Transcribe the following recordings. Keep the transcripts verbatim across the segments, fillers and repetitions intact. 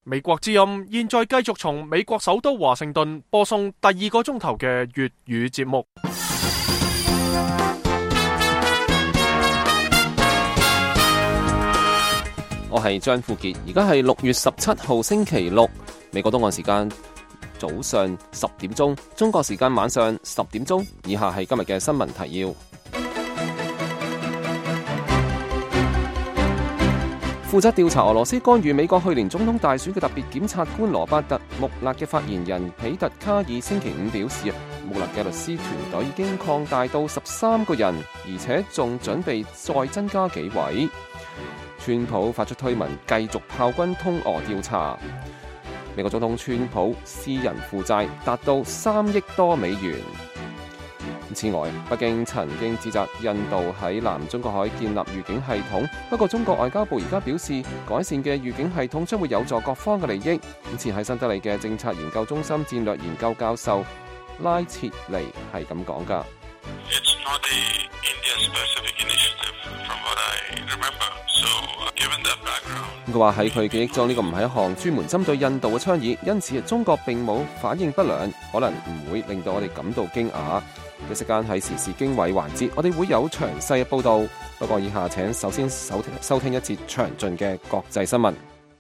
美國之音現在繼續從美國首都華盛頓播送第二個鐘頭嘅粵語節目。 我係張富傑，而家係六月十七號星期六，美國東岸時間早上十點鐘，中國時間晚上十點鐘。以下係今日嘅新聞提要。負責調查俄羅斯干預美國去年總統大選嘅特別檢察官羅伯特·穆勒嘅發言人彼特·卡爾星期五表示，穆勒嘅律師團隊已經擴大到十三個人，而且仲準備再增加幾位。川普發出推文，繼續炮轟通俄調查。美國總統川普私人負債達到三億多美元。此外，北京曾經指責印度喺南中國海建立預警系統，不過中國外交部而家表示，改善嘅預警系統將會有助各方嘅利益。此前喺新德里嘅政策研究中心戰略研究教授拉切尼係咁講㗎。佢話喺佢記憶中呢個唔係一項專門針對印度嘅倡議，因此中國並冇反應不良，可能唔會令到我哋感到驚訝。一時間喺時事經緯環節，我哋會有詳細嘅報道。不過以下請首先收聽收聽一節詳盡嘅國際新聞。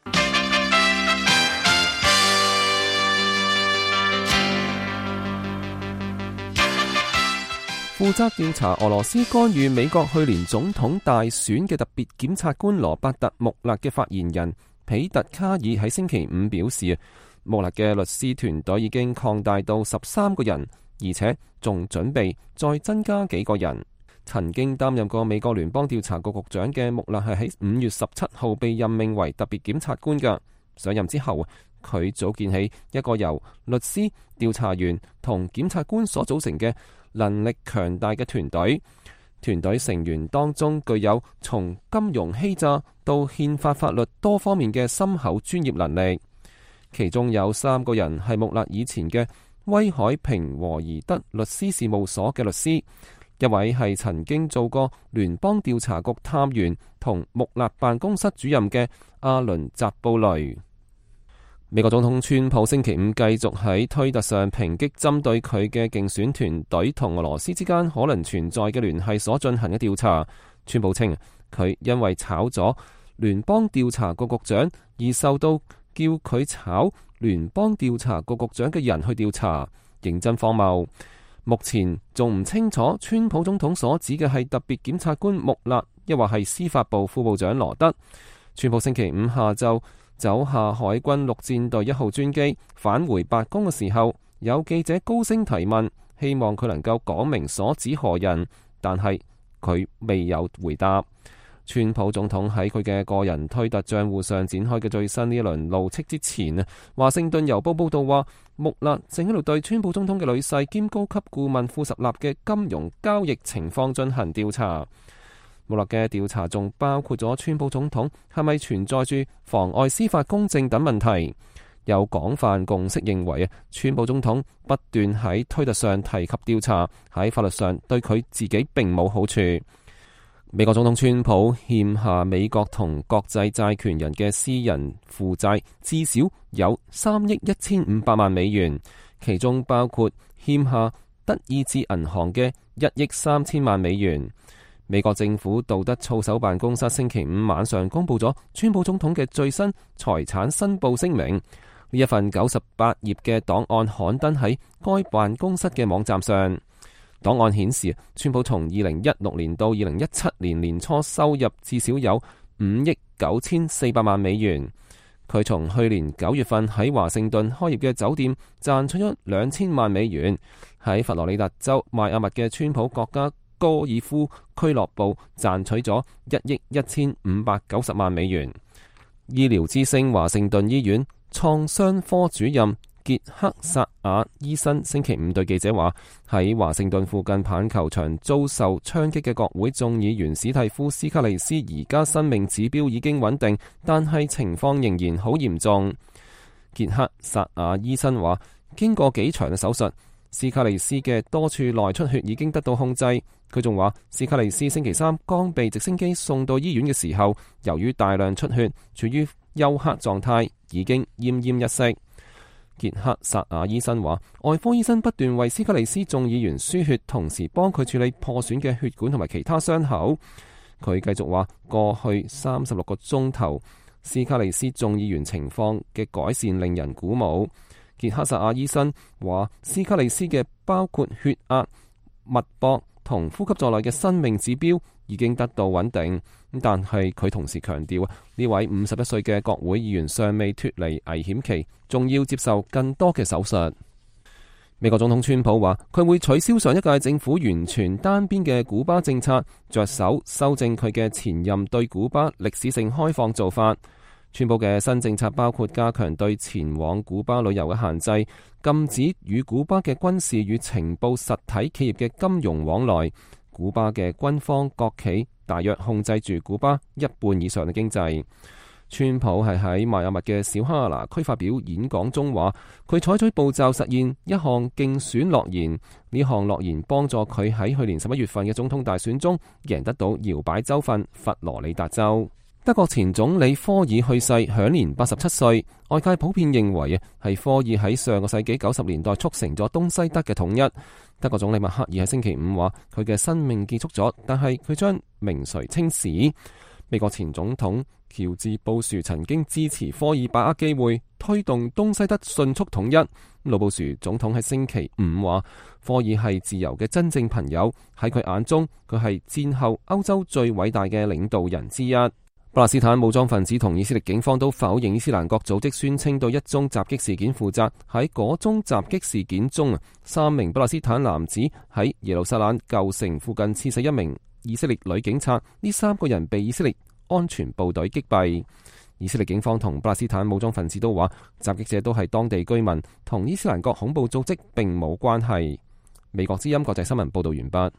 負責調查俄羅斯干預美國去年總統大選嘅特別檢察官羅伯特·穆勒嘅發言人彼特·卡爾喺星期五表示，穆勒嘅律師團隊已經擴大到十三個人，而且仲準備再增加幾個人。曾經擔任過美國聯邦調查局局長嘅穆勒係喺五月十七號被任命為特別檢察官㗎。上任之後，佢組建起一個由律師、調查員同檢察官所組成嘅能力強大嘅團隊。團隊成員當中具有從金融欺詐到憲法法律多方面嘅深厚專業能力。其中有三個人係穆勒以前嘅威海平和宜德律師事務所嘅律師，一位係曾經做過聯邦調查局探員同穆勒辦公室主任嘅阿倫扎布雷。美國總統川普星期五繼續喺推特上抨擊針對佢嘅競選團隊同俄羅斯之間可能存在嘅聯繫所進行嘅調查。川普稱佢因為炒咗聯邦調查局局長而受到叫佢炒聯邦調查局局長嘅人去調查，認真荒謬。目前仲唔清楚川普總統所指嘅係特別檢察官穆勒，抑或係司法部副部長羅德。川普星期五下晝走下海軍陸戰隊一號專機返回白宮嘅時候，有記者高聲提問，希望佢能夠講明所指何人，但係佢未有回答。川普總統喺佢嘅個人推特賬戶上展開嘅最新呢一輪怒斥之前，華盛頓郵報報道話，穆勒正喺度對川普總統嘅女婿兼高級顧問庫什納嘅金融交易情況進行調查。穆勒嘅調查仲包括咗川普總統係咪存在住妨礙司法公正等問題。有廣泛共識認為，川普總統不斷喺推特上提及調查，喺法律上對佢自己並冇好處。美國總統川普欠下美國同國際債權人嘅私人負債至少有三億一千五百萬美元，其中包括欠下德意志銀行嘅一億三千萬美元。美國政府道德操守辦公室星期五晚上公布咗川普總統嘅最新財產申報聲明。呢一份九十八頁嘅檔案刊登喺該辦公室嘅網站上。檔案顯示，川普從二零一六年到二零一七年年初收入至少有五億九千四百萬美元。佢從去年九月份喺華盛頓開業嘅酒店賺取咗兩千萬美元，喺佛羅里達州邁阿密嘅川普國家高爾夫俱樂部賺取咗一億一千五百九十萬美元。醫療之星華盛頓醫院創傷科主任傑克薩亞醫生星期五對記者話，喺華盛頓附近棒球場遭受槍擊嘅國會眾議員史蒂夫斯卡利斯而家生命指標已經穩定，但係情況仍然好嚴重。傑克薩亞醫生話，經過幾場嘅手術，斯卡利斯嘅多處內出血已經得到控制， 佢仲話，斯卡利斯星期三剛被直升機送到醫院嘅時候，由於大量出血，處於休克狀態，已經奄奄一息。傑克薩亞醫生話，外科醫生不斷為斯卡利斯眾議員輸血，同時幫佢處理破損嘅血管同埋其他傷口。佢繼續話，過去三十六個鐘頭，斯卡利斯眾議員情況嘅改善令人鼓舞。傑克薩亞醫生話，斯卡利斯嘅包括血壓、脈搏同呼吸在內嘅生命指標已經得到穩定。但係佢同時強調，呢位五十一歲嘅國會議員尚未脫離危險期，仲要接受更多嘅手術。美國總統川普話，佢會取消上一屆政府完全單邊嘅古巴政策，着手修正佢嘅前任對古巴歷史性開放做法。川普嘅新政策包括加強對前往古巴旅遊嘅限制，禁止與古巴嘅軍事與情報實體企業嘅金融往來。古巴嘅軍方國企大約控制住古巴一半以上嘅經濟。川普係喺邁阿密嘅小哈拿區發表演講中話，佢採取步驟實現一項競選諾言，呢項諾言幫助佢喺去年十一月份嘅總統大選中贏得到搖擺州份佛羅里達州。德國前總理科爾去世，享年八十七歲。外界普遍認為啊，係科爾喺上個世紀九十年代促成咗東西德嘅統一。德國總理默克爾喺星期五話，佢嘅生命結束咗，但係佢將名垂青史。美國前總統喬治布殊曾經支持科爾把握機會推動東西德迅速統一。老布殊總統喺星期五話，科爾係自由嘅真正朋友，喺佢眼中，佢係戰後歐洲最偉大嘅領導人之一。巴勒斯坦武裝分子同以色列警方都否認伊斯蘭國組織宣稱對一宗襲擊事件負責。喺嗰宗襲擊事件中，三名巴勒斯坦男子喺耶路撒冷舊城附近刺死一名以色列女警察，呢三個人被以色列安全部隊擊斃。以色列警方同巴勒斯坦武裝分子都話，襲擊者都係當地居民，同伊斯蘭國恐怖組織並冇關係。美國之音國際新聞報道完畢。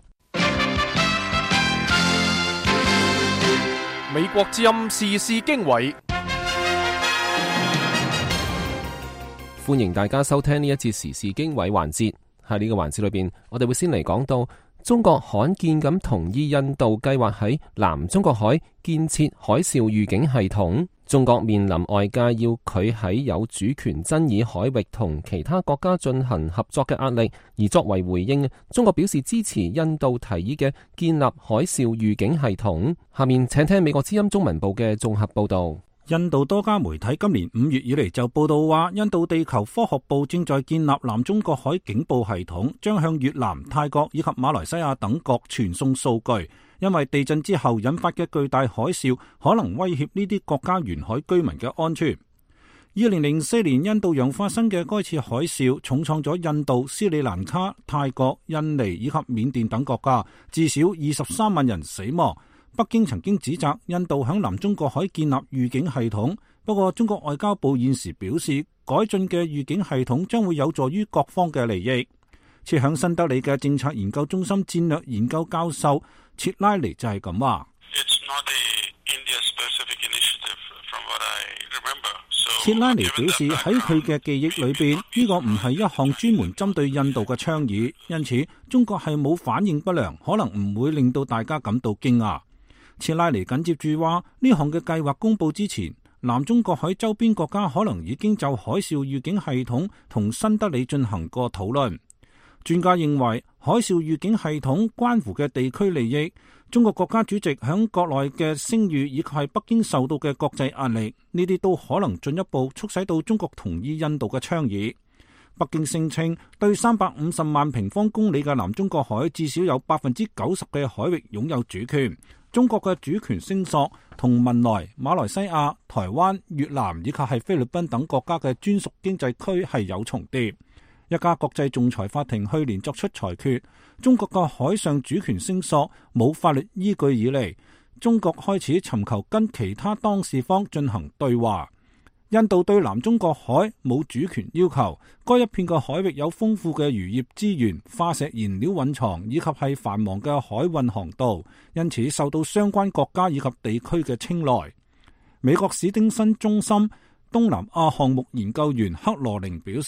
美國之音時事經緯， 歡迎大家收聽呢一節時事經緯環節。喺呢個環節裏邊，我哋會先嚟講到中國罕見咁同意印度計劃喺南中國海建設海嘯預警系統。中國面臨外界要佢喺有主權爭議海域同其他國家進行合作嘅壓力，而作為回應，中國表示支持印度提議嘅建立海嘯預警系統。下面請聽美國之音中文部嘅綜合報道。 印度多家媒體今年五月以嚟就報道話，印度地球科學部正在建立南中國海警報系統，將向越南、泰國以及馬來西亞等國傳送數據。因為地震之後引發嘅巨大海嘯可能威脅呢啲國家沿海居民嘅安全。二零零四年印度洋發生嘅該次海嘯重創咗印度、斯里蘭卡、泰國、印尼以及緬甸等國家，至少二十三萬人死亡。北京曾經指責印度響南中國海建立預警系統，不過中國外交部現時表示，改進嘅預警系統將會有助於各方嘅利益。設響新德里嘅政策研究中心戰略研究教授切拉尼就係咁話。切拉尼表示，喺佢嘅記憶裏邊，呢個唔係一項專門針對印度嘅倡議，因此中國係冇反應不良，可能唔會令到大家感到驚訝。切拉尼緊接住話，呢項嘅計劃公佈之前，南中國海周邊國家可能已經就海嘯預警系統同新德里進行過討論。專家認為，海嘯預警系統關乎嘅地區利益，中國國家主席響國內嘅聲譽以及係北京受到嘅國際壓力，呢啲都可能進一步促使到中國同意印度嘅倡議。北京聲稱對三百五十萬平方公里嘅南中國海至少有百分之九十嘅海域擁有主權。中國嘅主權聲索同文萊、馬來西亞、台灣、越南以及係菲律賓等國家嘅專屬經濟區係有重疊。一家國際仲裁法庭去年作出裁決，中國嘅海上主權聲索冇法律依據以嚟，中國開始尋求跟其他當事方進行對話。印度對南中國海冇主權要求，該一片嘅海域有豐富嘅漁業資源、化石燃料蘊藏以及係繁忙嘅海運航道，因此受到相關國家以及地區嘅青睞。美國史丁森中心東南亞項目研究員克羅寧表示，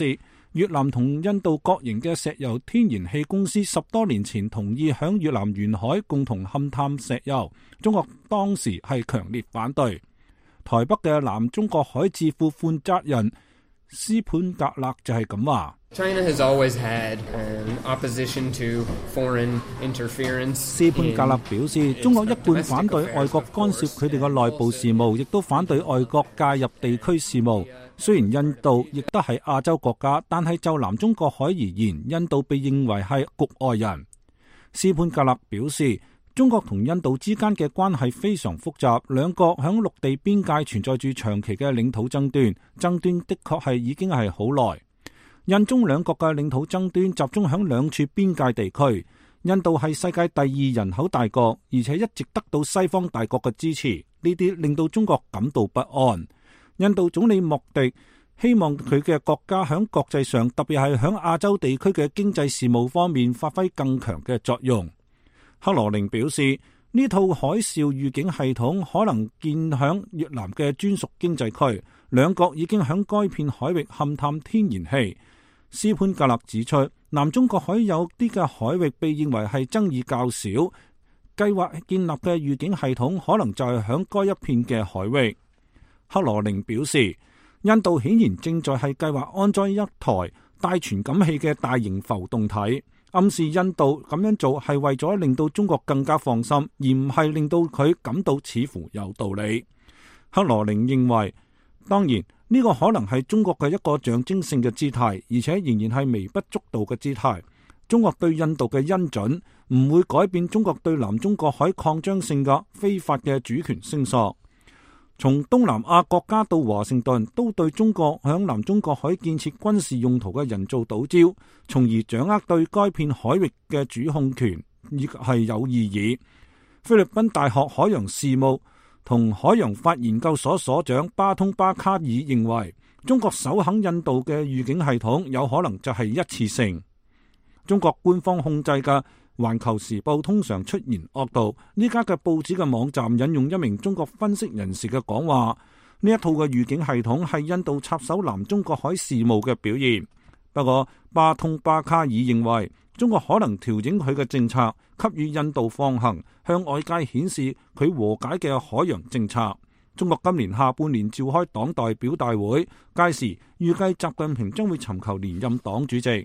越南同印度國營嘅石油天然氣公司十多年前同意響越南沿海共同勘探石油，中國當時係強烈反對。台北嘅南中國海智庫負責人斯潘格勒就係咁話。 China has always had an opposition to foreign interference. 斯潘格勒表示，中國一貫反對外國干涉佢哋嘅內部事務，亦都反對外國介入地區事務。雖然印度亦都係亞洲國家，但係就南中國海而言，印度被認為係局外人。斯潘格勒表示，中國同印度之間嘅關係非常複雜，兩國響陸地邊界存在住長期嘅領土爭端，爭端的確係已經係好耐。印中兩國嘅領土爭端集中響兩處邊界地區。印度係世界第二人口大國，而且一直得到西方大國嘅支持，呢啲令到中國感到不安。印度總理莫迪希望佢嘅國家響國際上，特別係響亞洲地區嘅經濟事務方面發揮更強嘅作用。克羅寧表示，呢套海嘯預警系統可能建響越南嘅專屬經濟區，兩國已經響該片海域勘探天然氣。斯潘格勒指出，南中國海有啲嘅海域被認為係爭議較少，計劃建立嘅預警系統可能就係響該一片嘅海域。克羅寧表示，印度顯然正在係計劃安裝一台帶傳感器嘅大型浮動體，暗示印度咁樣做係為咗令到中國更加放心，而唔係令到佢感到似乎有道理。克羅寧認為，當然呢個可能係中國嘅一個象徵性嘅姿態，而且仍然係微不足道嘅姿態。中國對印度嘅恩准唔會改變中國對南中國海擴張性嘅非法嘅主權聲索。從東南亞國家到華盛頓都對中國響南中國海建設軍事用途嘅人造島礁，從而掌握對該片海域嘅主控權，亦係有意義。菲律賓大學海洋事務同海洋法研究所所長巴通巴卡爾認為，中國首肯印度嘅預警系統有可能就係一次性。中國官方控制嘅環球時報通常出言惡毒，呢家嘅報紙嘅網站引用一名中國分析人士嘅講話，呢一套嘅預警系統係印度插手南中國海事務嘅表現。不過巴通巴卡爾認為，中國可能調整佢嘅政策，給予印度放行，向外界顯示佢和解嘅海洋政策。中國今年下半年召開黨代表大會，屆時預計習近平將會尋求連任黨主席。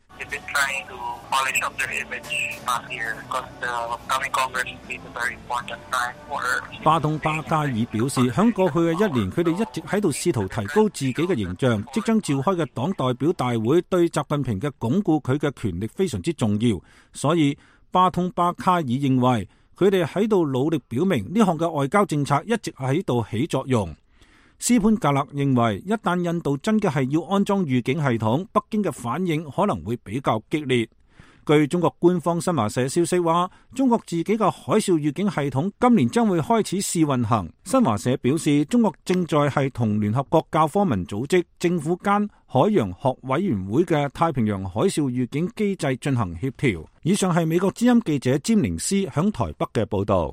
巴東巴加爾表示，響過去嘅一年，佢哋一直喺度試圖提高自己嘅形象。即將召開嘅黨代表大會對習近平嘅鞏固佢嘅權力非常之重要，所以巴通巴卡爾認為佢哋喺度努力表明呢項嘅外交政策一直喺度起作用。斯潘格勒認為，一旦印度真嘅係要安裝預警系統，北京嘅反應可能會比較激烈。據中國官方新華社消息話，中國自己嘅海嘯預警系統今年將會開始試運行。新華社表示，中國正在係同聯合國教科文組織、政府間海洋學委員會嘅太平洋海嘯預警機制進行協調。以上係美國之音記者詹寧斯響台北嘅報道。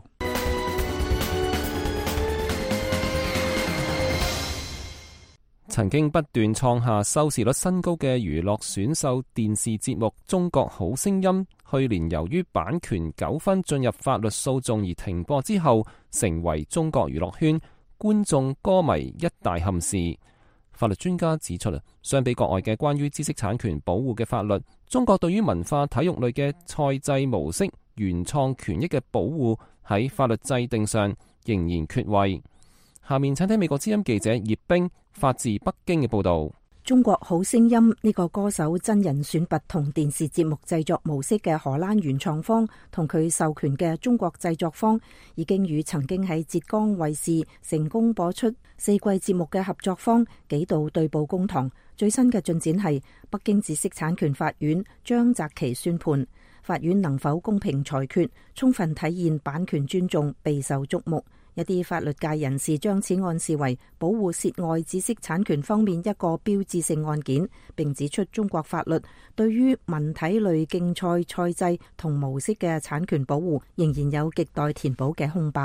曾經不斷創下收視率新高嘅娛樂選秀電視節目《中國好聲音》，去年由於版權糾紛進入法律訴訟而停播之後，成為中國娛樂圈觀眾歌迷一大憾事。法律專家指出，相比國外嘅關於知識產權保護嘅法律，中國對於文化體育類嘅賽制模式原創權益嘅保護喺法律制定上仍然缺位。下面請睇美國之音記者葉冰發自北京嘅報道。 中國好聲音呢個歌手真人選拔同電視節目製作模式嘅荷蘭原創方同佢授權嘅中國製作方，已經與曾經喺浙江衛視成功播出四季節目嘅合作方幾度對簿公堂。最新嘅進展係，北京知識產權法院將擇期宣判，法院能否公平裁決，充分體現版權尊重，備受矚目。一啲法律界人士將此案視為保護涉外知識產權方面一個標誌性案件，並指出中國法律對於文體類競賽賽制同模式嘅產權保護仍然有亟待填補嘅空白。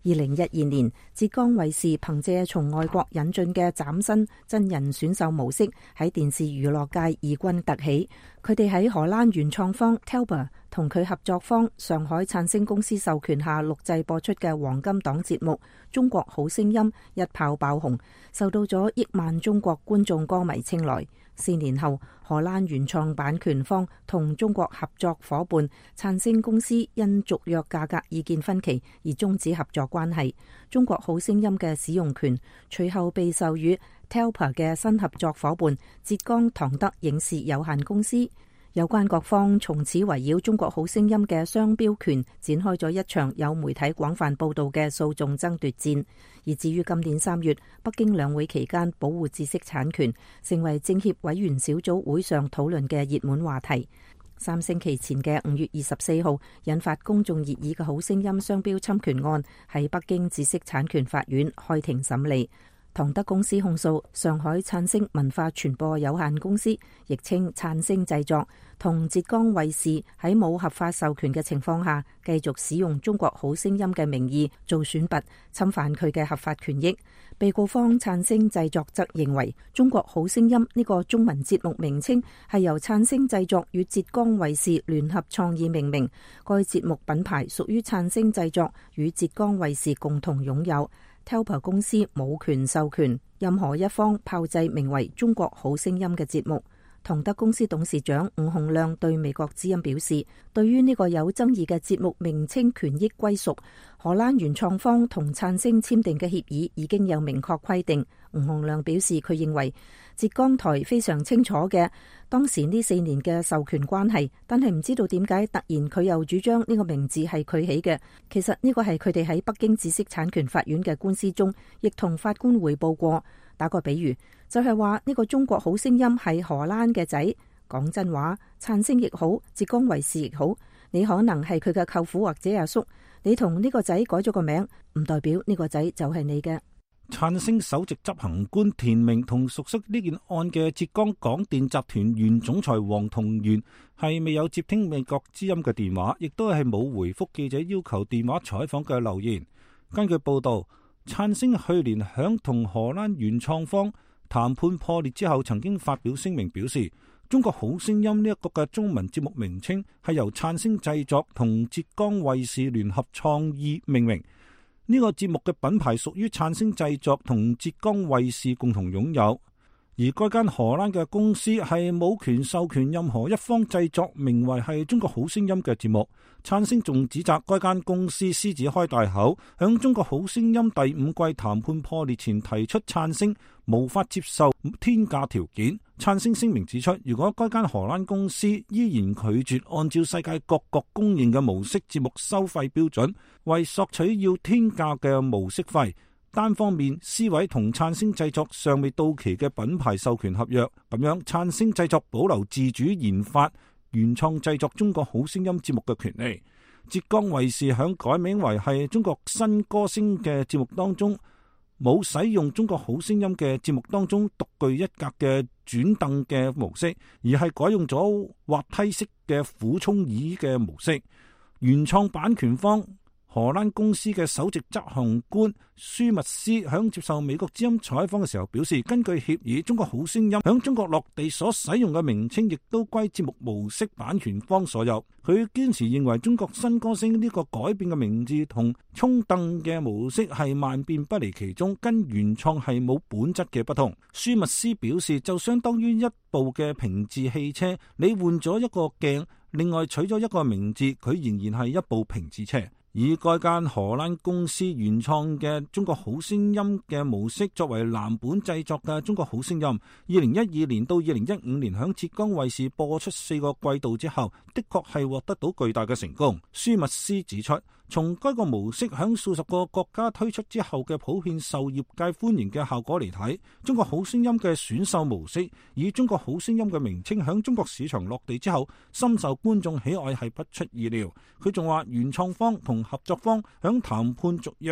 二零一二年，浙江衛視憑借從外國引進嘅嶄新真人選秀模式，喺電視娛樂界異軍突起。佢哋喺荷蘭原創方 Telper 同佢合作方上海燦星公司授權下錄製播出嘅黃金檔節目《中國好聲音》一炮爆紅，受到咗億萬中國觀眾歌迷青睞。四年後，荷蘭原創版權方同中國合作伙伴燦星公司因續約價格意見分歧而終止合作關係。中國好聲音嘅使用權隨後被授予 Telper 嘅新合作伙伴浙江唐德影視有限公司。有關各方從此圍繞中國好聲音嘅商標權展開咗一場有媒體廣泛報道嘅訴訟爭奪戰。而至於今年三月北京兩會期間保護知識產權成為政協委員小組會上討論嘅熱門話題。三星期前嘅五月二十四號引發公眾熱議嘅好聲音商標侵權案喺北京知識產權法院開庭審理。唐德公司控訴上海燦星文化傳播有限公司，亦稱燦星製作，同浙江衛視喺冇合法授權嘅情況下，繼續使用中國好聲音嘅名義做選拔，侵犯佢嘅合法權益。被告方燦星製作則認為，中國好聲音呢個中文節目名稱係由燦星製作與浙江衛視聯合創意命名，該節目品牌屬於燦星製作與浙江衛視共同擁有。Telper 公司冇權授權任何一方炮製名為《中國好聲音》嘅節目。唐德公司董事長伍洪亮對美國之音表示，對於呢個有爭議嘅節目名稱權益歸屬，荷蘭原創方同燦星簽訂嘅協議已經有明確規定。伍洪亮表示，佢認為浙江台非常清楚嘅當時呢四年嘅授權關係，但係唔知道點解突然佢又主張呢個名字係佢起嘅。其實呢個係佢哋喺北京知識產權法院嘅官司中，亦同法官匯報過。打個比喻，就係話呢個中國好聲音係荷蘭嘅仔。講真話，燦星亦好，浙江衛視亦好，你可能係佢嘅舅父或者阿叔，你同呢個仔改咗個名，唔代表呢個仔就係你嘅。 燦星首席執行官田明同熟悉呢件案嘅浙江廣電集團原總裁黃同源係未有接聽美國之音嘅電話，亦都係冇回覆記者要求電話採訪嘅留言。根據報道，燦星去年響同荷蘭原創方談判破裂之後，曾經發表聲明表示，中國好聲音呢一個嘅中文節目名稱係由燦星製作同浙江衛視聯合創意命名，呢個節目嘅品牌屬於燦星製作同浙江衛視共同擁有，而該間荷蘭嘅公司係冇權授權任何一方製作名為係中國好聲音嘅節目。燦星仲指責該間公司獅子開大口，響中國好聲音第五季談判破裂前提出燦星無法接受天價條件。燦星聲明指出，如果該間荷蘭公司依然拒絕按照世界各國公認嘅模式節目收費標準，為索取要天價嘅模式費，單方面撕毀同燦星製作尚未到期嘅品牌授權合約，咁樣燦星製作保留自主研發原創製作中國好聲音節目嘅權利。浙江衛視響改名為係中國新歌聲嘅節目當中，冇使用中國好聲音嘅節目當中獨具一格嘅轉凳嘅模式，而係改用咗滑梯式嘅俯衝椅嘅模式。原創版權方荷蘭公司嘅首席執行官舒密斯響接受美國之音採訪嘅時候表示，根據協議，中國好聲音響中國落地所使用嘅名稱亦都歸節目模式版權方所有。佢堅持認為中國新歌聲呢個改變嘅名字同衝凳嘅模式係萬變不離其宗，跟原創係冇本質嘅不同。舒密斯表示，就相當於一部嘅平治汽車，你換咗一個鏡，另外取咗一個名字，佢仍然係一部平治車。以該間荷蘭公司原創嘅中國好聲音嘅模式作為藍本製作嘅中國好聲音，二零一二年到二零一五年響浙江衛視播出四個季度之後，的確係獲得到巨大嘅成功。舒密斯指出，從該個模式響數十個國家推出之後嘅普遍受業界歡迎嘅效果嚟睇，中國好聲音嘅選秀模式以中國好聲音嘅名稱響中國市場落地之後，深受觀眾喜愛係不出意料。佢仲話，原創方同合作方響談判續約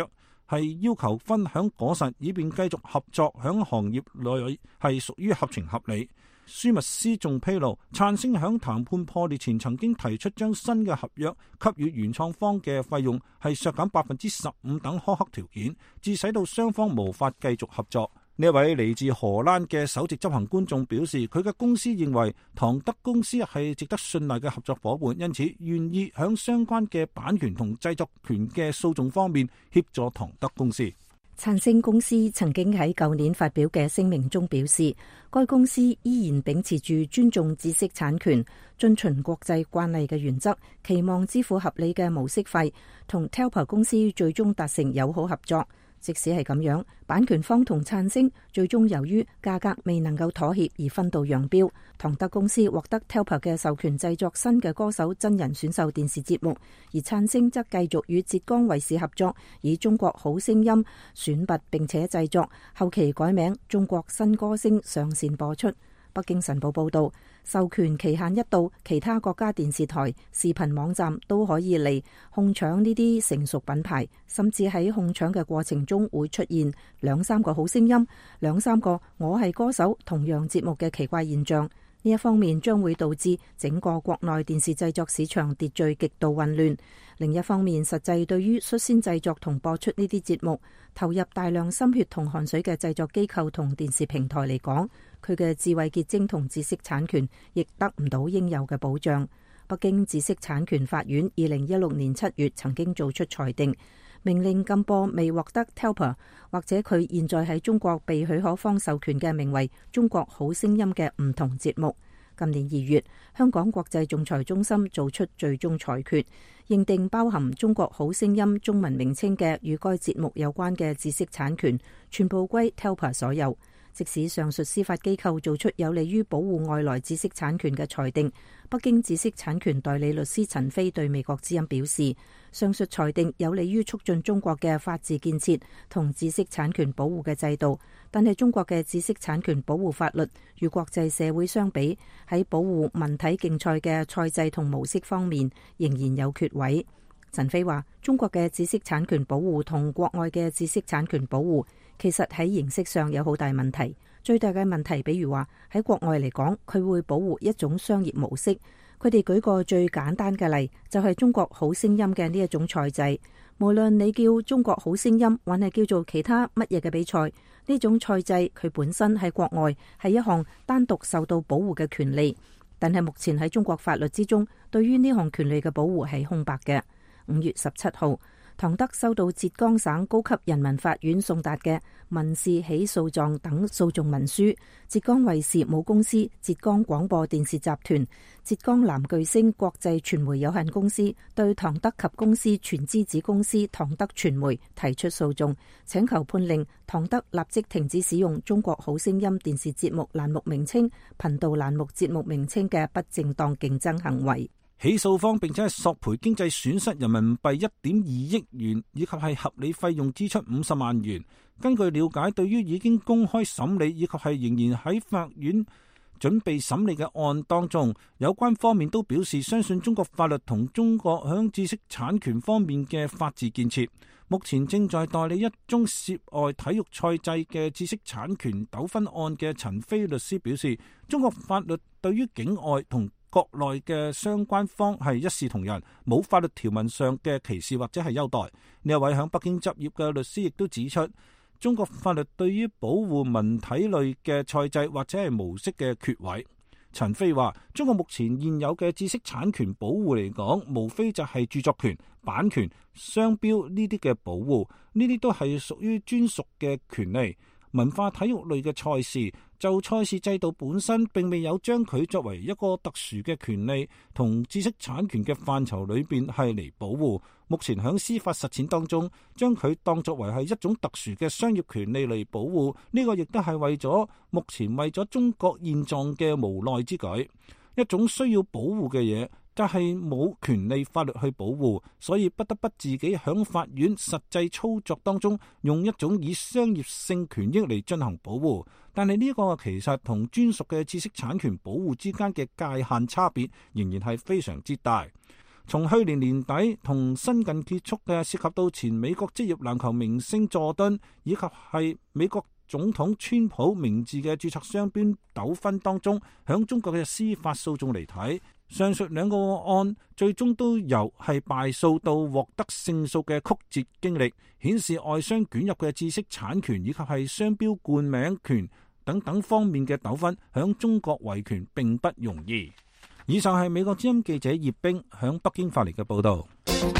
係要求分享果實，以便繼續合作響行業內係屬於合情合理。舒密斯仲披露，燦星響談判破裂前曾經提出將新嘅合約給予原創方嘅費用係削減百分之十五等苛刻條件，致使到雙方無法繼續合作。呢位嚟自荷蘭嘅首席執行官仲表示，佢嘅公司認為唐德公司係值得信賴嘅合作伙伴，因此願意響相關嘅版權同製作權嘅訴訟方面協助唐德公司。 燦星公司曾經喺舊年發表嘅聲明中表示，該公司依然秉持住尊重知識產權、遵循國際慣例嘅原則，期望支付合理嘅模式費，同 Telper 公司最終達成友好合作。即使係咁樣，版權方同燦星最終由於價格未能夠妥協而分道揚鑣。唐德公司獲得 Telper 嘅授權製作新嘅歌手真人選秀電視節目，而燦星則繼續與浙江衛視合作，以中國好聲音選拔並且製作，後期改名中國新歌聲上線播出。北京晨報報道，授權期限一到，其他國家電視台、視頻網站都可以嚟控搶呢啲成熟品牌，甚至喺控搶嘅過程中會出現兩三個好聲音、兩三個我係歌手同樣節目嘅奇怪現象。呢一方面將會導致整個國內電視製作市場秩序極度混亂，另一方面實際對於率先製作同播出呢啲節目投入大量心血同汗水嘅製作機構同電視平台嚟講，佢嘅智慧結晶同知識產權亦得唔到應有嘅保障。北京知識產權法院二零一六年七月曾經做出裁定，命令禁播未獲得 Telper 或者佢現在喺中國被許可方授權嘅名為《中國好聲音》嘅唔同節目。今年二月，香港國際仲裁中心做出最終裁決，認定包含《中國好聲音》中文名稱嘅與該節目有關嘅知識產權全部歸 Telper 所有。即使上述司法機構做出有利於保護外來知識產權嘅裁定，北京知識產權代理律師陳飛對美國之音表示，上述裁定有利於促進中國嘅法治建設同知識產權保護嘅制度，但係中國嘅知識產權保護法律與國際社會相比，喺保護文體競賽嘅賽制同模式方面仍然有缺位。陳飛話，中國嘅知識產權保護同國外嘅知識產權保護其實喺形式上有好大問題。最大嘅問題，比如話喺國外嚟講，佢會保護一種商業模式。佢哋舉個最簡單嘅例，就係中國好聲音嘅呢一種賽制。無論你叫中國好聲音，還係叫做其他乜嘢嘅比賽，呢種賽制佢本身喺國外係一項單獨受到保護嘅權利。但係目前喺中國法律之中，對於呢項權利嘅保護係空白嘅。五月十七號，唐德收到浙江省高級人民法院送達嘅民事起訴狀等訴訟文書。浙江衛視母公司浙江廣播電視集團、浙江南巨星國際傳媒有限公司對唐德及公司全資子公司唐德傳媒提出訴訟，請求判令唐德立即停止使用中國好聲音電視節目欄目名稱、頻道欄目節目名稱嘅不正當競爭行為。 起訴方並且係索賠經濟損失人民幣一點二億元，以及係合理費用支出五十萬元。根據了解，對於已經公開審理以及係仍然喺法院準備審理嘅案當中，有關方面都表示相信中國法律同中國響知識產權方面嘅法治建設。目前正在代理一宗涉外體育賽制嘅知識產權糾紛案嘅陳飛律師表示，中國法律對於境外同國內嘅相關方係一視同仁，冇法律條文上嘅歧視或者係優待。呢一位響北京執業嘅律師亦都指出，中國法律對於保護文體類嘅賽制或者係模式嘅缺位。陳飛話，中國目前現有嘅知識產權保護嚟講，無非就係著作權、版權、商標呢啲嘅保護，呢啲都係屬於專屬嘅權利。文化體育類嘅賽事，就賽事制度本身並未有將佢作為一個特殊嘅權利同知識產權嘅範疇裏邊係嚟保護。目前響司法實踐當中，將佢當作為係一種特殊嘅商業權利嚟保護，呢個亦都係為咗目前為咗中國現狀嘅無奈之舉。一種需要保護嘅嘢，就係冇權利法律去保護，所以不得不自己響法院實際操作當中，用一種以商業性權益嚟進行保護。但係呢個其實同專屬嘅知識產權保護之間嘅界限差別，仍然係非常之大。 從去年年底同新近結束嘅涉及到前美國職業籃球明星佐敦以及係美國總統川普名字嘅註冊雙邊糾紛當中，響中國嘅司法訴訟嚟睇，上述兩個案最終都由係敗訴到獲得勝訴嘅曲折經歷，顯示外商捲入嘅知識產權以及係商標冠名權等等方面嘅糾紛，響中國維權並不容易。以上係美國之音記者葉冰響北京發嚟嘅報道。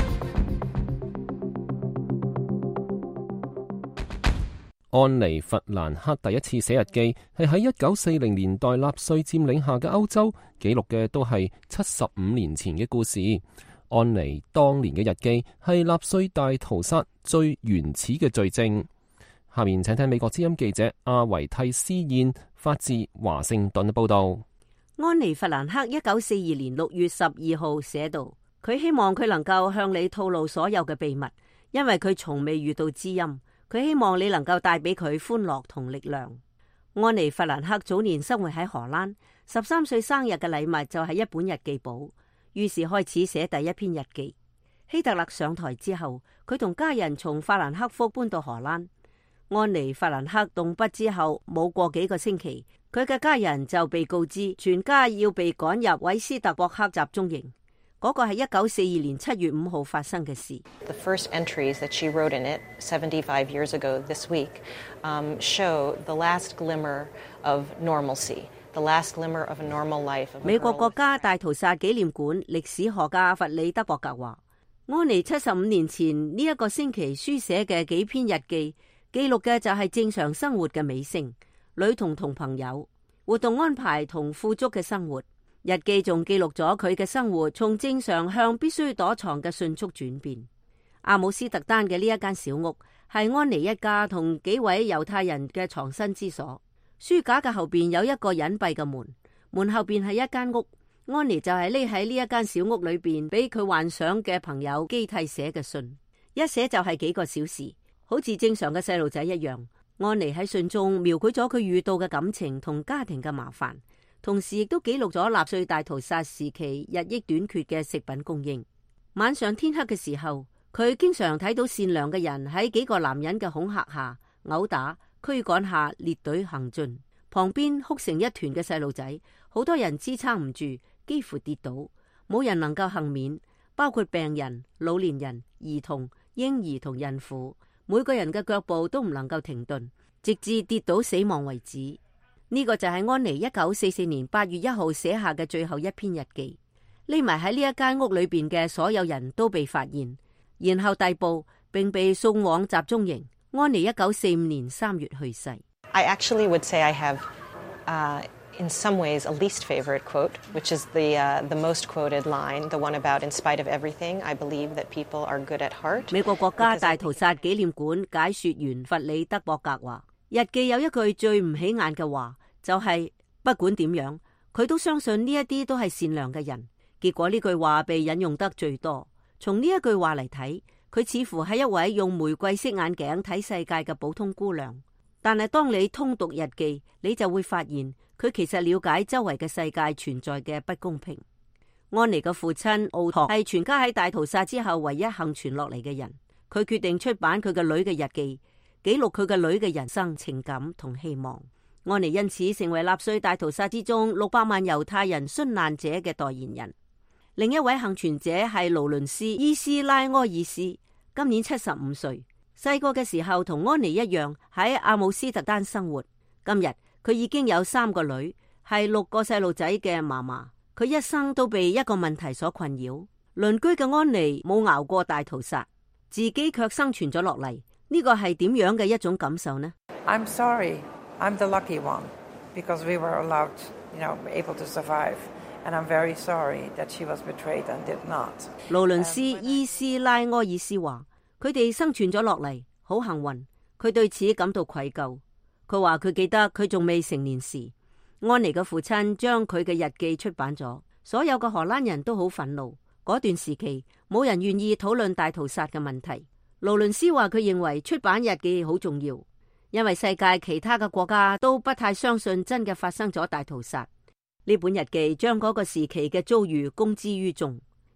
安妮·弗蘭克第一次寫日記係喺一九四零年代納粹佔領下嘅歐洲，記錄嘅都係七十五年前嘅故事。安妮當年嘅日記係納粹大屠殺最原始嘅罪證。下面請聽美國之音記者阿維蒂斯燕發自華盛頓嘅報道。 安妮·弗蘭克一九四二年六月十二號寫道，佢希望佢能夠向你吐露所有嘅秘密，因為佢從未遇到知音。佢希望你能夠帶俾佢歡樂同力量。安妮·弗蘭克早年生活喺荷蘭，十三歲生日嘅禮物就係一本日記簿，於是開始寫第一篇日記。希特勒上台之後，佢同家人從法蘭克福搬到荷蘭。安妮·弗蘭克動筆之後冇過幾個星期，佢嘅家人就被告知全家要被趕入韋斯特博克集中營。嗰個係一九四二年七月五號發生嘅事。 The first entries that she wrote in it seventy-five years ago this week, um, show the last glimmer of normalcy, the last glimmer of a normal life. 美國國家大屠殺紀念館歷史學家弗里德伯格話，安妮七十五年前呢一個星期書寫嘅幾篇日記，記錄嘅就係正常生活嘅美聲，女童同朋友活動安排同富足嘅生活。日記仲記錄咗佢嘅生活從正常向必須躲藏嘅迅速轉變。阿姆斯特丹嘅呢一間小屋係安妮一家同幾位猶太人嘅藏身之所。書架嘅後邊有一個隱蔽嘅門，門後邊係一間屋。安妮就係匿喺呢一間小屋裏邊，俾佢幻想嘅朋友基替寫嘅信，一寫就係幾個小時，好似正常嘅細路仔一樣。安妮喺信中描繪咗佢遇到嘅感情同家庭嘅麻煩，同時亦都記錄咗納粹大屠殺時期日益短缺嘅食品供應。晚上天黑嘅時候，佢經常睇到善良嘅人喺幾個男人嘅恐嚇下、毆打、驅趕下列隊行進，旁邊哭成一團嘅細路仔，好多人支撐唔住，幾乎跌倒，冇人能夠幸免，包括病人、老年人、兒童、嬰兒同孕婦，每個人嘅腳步都唔能夠停頓，直至跌倒死亡為止。呢個就係安妮一九四四年八月一號寫下嘅最後一篇日記。匿埋喺呢一間屋裏邊嘅所有人都被發現，然後逮捕並被送往集中營。安妮一九四五年三月去世。 I actually would say I have, uh, in some ways, a least favorite quote, which is the, uh, the most quoted line, the one about in spite of everything, I believe that people are good at heart. 美國國家大屠殺紀念館解說員弗里德伯格話，日記有一句最唔起眼嘅話，就係、是、不管點樣，佢都相信呢一啲都係善良嘅人。結果呢句話被引用得最多。從呢一句話嚟睇，佢似乎係一位用玫瑰色眼鏡睇世界嘅普通姑娘。但係當你通讀日記，你就會發現佢其實了解周圍嘅世界存在嘅不公平。安妮嘅父親奧托係全家喺大屠殺之後唯一幸存落嚟嘅人。佢決定出版佢嘅女嘅日記，記錄佢嘅女嘅人生、情感同希望。安妮因此成為納粹大屠殺之中六百萬猶太人殉難者嘅代言人。另一位幸存者係勞倫斯·伊斯拉柯爾斯，今年七十五歲。細個嘅時候同安妮一樣喺阿姆斯特丹生活。今日佢已經有三個女，係六個細路仔嘅媽媽。佢一生都被一個問題所困擾。鄰居嘅安妮冇熬過大屠殺，自己卻生存咗落嚟。呢個係點樣嘅一種感受呢？ I'm sorry, I'm the lucky one, because we were allowed, you know, able to survive. And I'm very sorry that she was betrayed and did not. 勞倫斯·伊斯拉柯爾斯話：佢哋生存咗落嚟，好幸運。佢對此感到愧疚。佢話佢記得佢仲未成年時，安妮嘅父親將佢嘅日記出版咗。所有嘅荷蘭人都好憤怒。嗰段時期冇人願意討論大屠殺嘅問題。勞倫斯話佢認為出版日記好重要，因為世界其他嘅國家都不太相信真嘅發生咗大屠殺。呢本日記將嗰個時期嘅遭遇公之於眾。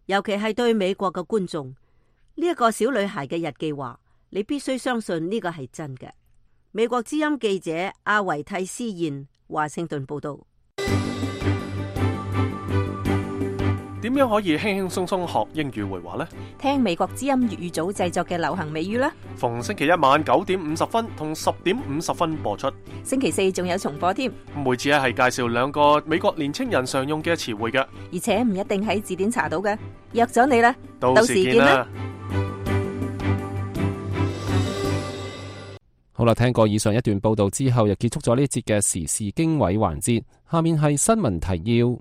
尤其係對美國嘅觀眾。呢一個小女孩嘅日記話，你必須相信呢個係真嘅。美國之音記者阿維蒂斯燕，華盛頓報道。 點樣可以輕輕鬆鬆學英語會話呢？ 聽美國之音粵語組製作嘅流行美語啦。 逢星期一晚九點五十分同十點五十分播出。 星期四仲有重播添。 每次咧係介紹兩個美國年青人常用嘅詞彙嘅， 而且唔一定喺字典查到嘅。約咗你啦， 到時見啦。 好啦，聽過以上一段報道之後，又結束咗呢一節嘅時事經緯環節。下面係新聞提要。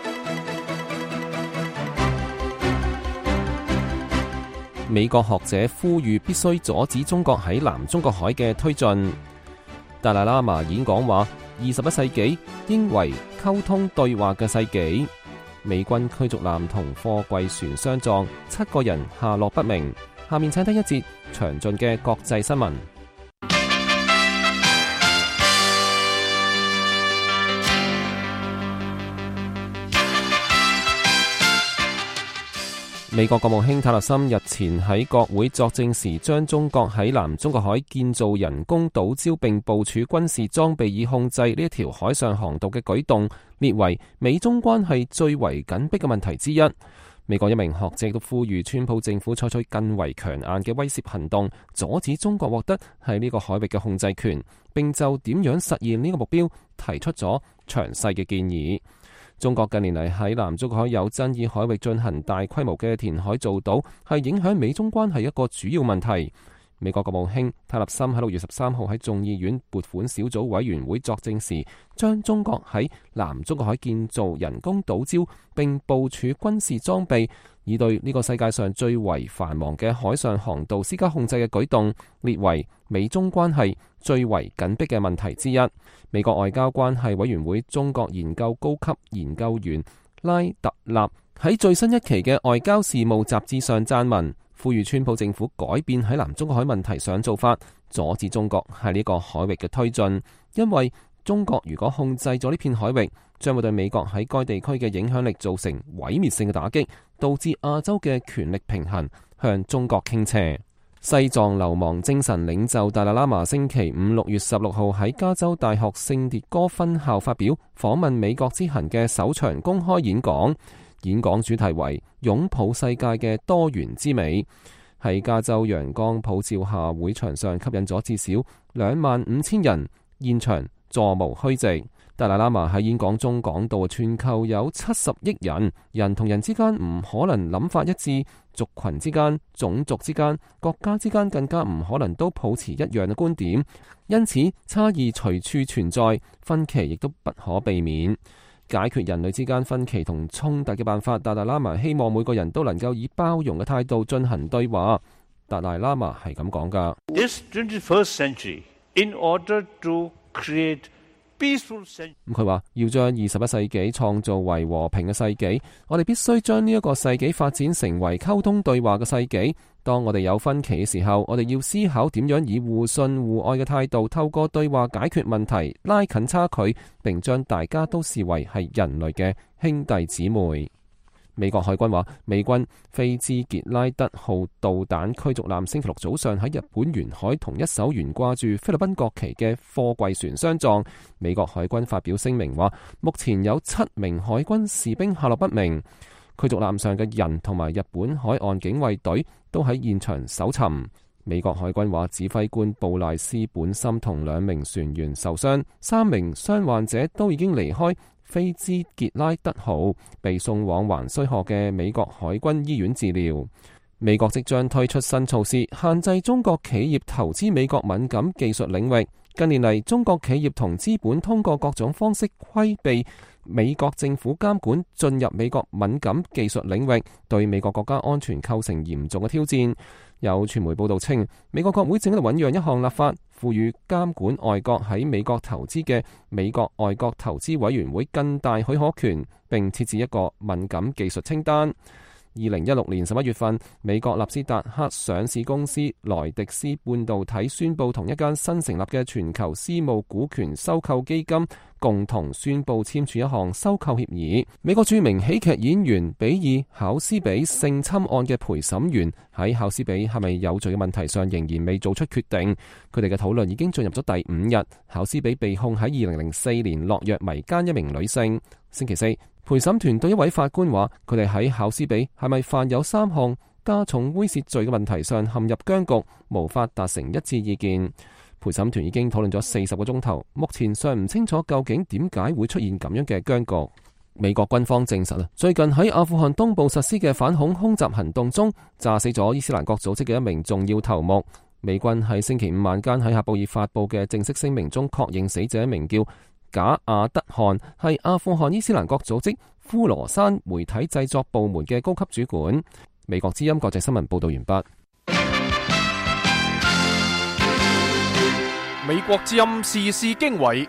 美國學者呼籲必須阻止中國喺南中國海嘅推進。達賴喇嘛演講話，二十一世紀應為溝通對話嘅世紀。美軍驅逐艦同貨櫃船相撞，七個人下落不明。下面請聽一節詳盡嘅國際新聞。美國國務卿塔勒森日前喺國會作證時，將中國喺南中國海建造人工島礁並部署軍事裝備以控制呢一條海上航道嘅舉動，列為美中關係最為緊迫嘅問題之一。美國一名學者都呼籲川普政府採取更為強硬嘅威懾行動，阻止中國獲得喺呢個海域嘅控制權，並就點樣實現呢個目標提出咗詳細嘅建議。中國近年嚟喺南中國海有爭議海域進行大規模嘅填海造島，係影響美中關係一個主要問題。美國國務卿塔勒森喺六月十三號喺眾議院撥款小組委員會作證時，將中國喺南中國海建造人工島礁並部署軍事裝備，以對呢個世界上最為繁忙嘅海上航道施加控制嘅舉動，列為美中關係最為緊迫嘅問題之一。美國外交關係委員會中國研究高級研究員拉特納喺最新一期嘅外交事務雜誌上撰文，呼籲川普政府改變喺南中國海問題上做法，阻止中國喺呢個海域嘅推進。因為中國如果控制咗呢片海域，將會對美國喺該地區嘅影響力造成毀滅性嘅打擊，導致亞洲嘅權力平衡向中國傾斜。西藏流亡精神領袖達賴喇嘛星期五六月十六號喺加州大學聖迭戈分校發表訪問美國之行嘅首場公開演講。演講主題為擁抱世界嘅多元之美，喺加州陽光普照下，會場上吸引咗至少兩萬五千人，現場座無虛席。達賴喇嘛喺演講中講到，全球有七十億人，人同人之間唔可能諗法一致，族群之間、種族之間、國家之間更加唔可能都抱持一樣嘅觀點，因此差異隨處存在，分歧亦都不可避免。解決人類之間分歧同衝突嘅辦法，達賴喇嘛希望每個人都能夠以包容嘅態度進行對話。達賴喇嘛係咁講噶。 This twenty-first century, in order to create 咁佢話要將二十一世紀創造為和平嘅世紀，我哋必須將呢一個世紀發展成為溝通對話嘅世紀。當我哋有分歧嘅時候，我哋要思考點樣以互信互愛嘅態度，透過對話解決問題，拉近差距，並將大家都視為係人類嘅兄弟姊妹。美國海軍話，美軍菲茲傑拉德號導彈驅逐艦星期六早上喺日本沿海同一艘懸掛住菲律賓國旗嘅貨櫃船相撞。美國海軍發表聲明話，目前有七名海軍士兵下落不明。驅逐艦上嘅人同埋日本海岸警衛隊都喺現場搜尋。美國海軍話，指揮官布賴斯本森同兩名船員受傷，三名傷患者都已經離開菲茲傑拉德號，被送往環須賀嘅美國海軍醫院治療。美國即將推出新措施，限制中國企業投資美國敏感技術領域。近年嚟，中國企業同資本通過各種方式規避美國政府監管，進入美國敏感技術領域，對美國國家安全構成嚴重嘅挑戰。有傳媒報道稱，美國國會正喺度醞釀一項立法，賦予監管外國喺美國投資嘅美國外國投資委員會更大許可權，並設置一個敏感技術清單。 二零一六年十一月份，美國納斯達克上市公司萊迪斯半導體宣布同一間新成立嘅全球私募股權收購基金共同宣布簽署一項收購協議。美國著名喜劇演員比爾考斯比性侵案嘅陪審員喺考斯比係咪有罪嘅問題上仍然未做出決定，佢哋嘅討論已經進入咗第五日。考斯比被控喺二零零四年落藥迷姦一名女性。星期四，陪審團對一位法官話，佢哋喺考斯比係咪犯有三項加重猥褻罪嘅問題上陷入僵局，無法達成一致意見。陪審團已經討論咗四十個鐘頭，目前尚唔清楚究竟點解會出現咁樣嘅僵局。美國軍方證實，最近喺阿富汗東部實施嘅反恐空襲行動中，炸死咗伊斯蘭國組織嘅一名重要頭目。美軍喺星期五晚間喺喀布爾發佈嘅正式聲明中確認死者名叫賈亞德汗，係阿富汗伊斯蘭國組織呼羅珊媒體製作部門嘅高級主管。美國之音國際新聞報道完畢。 美國之音時事經緯，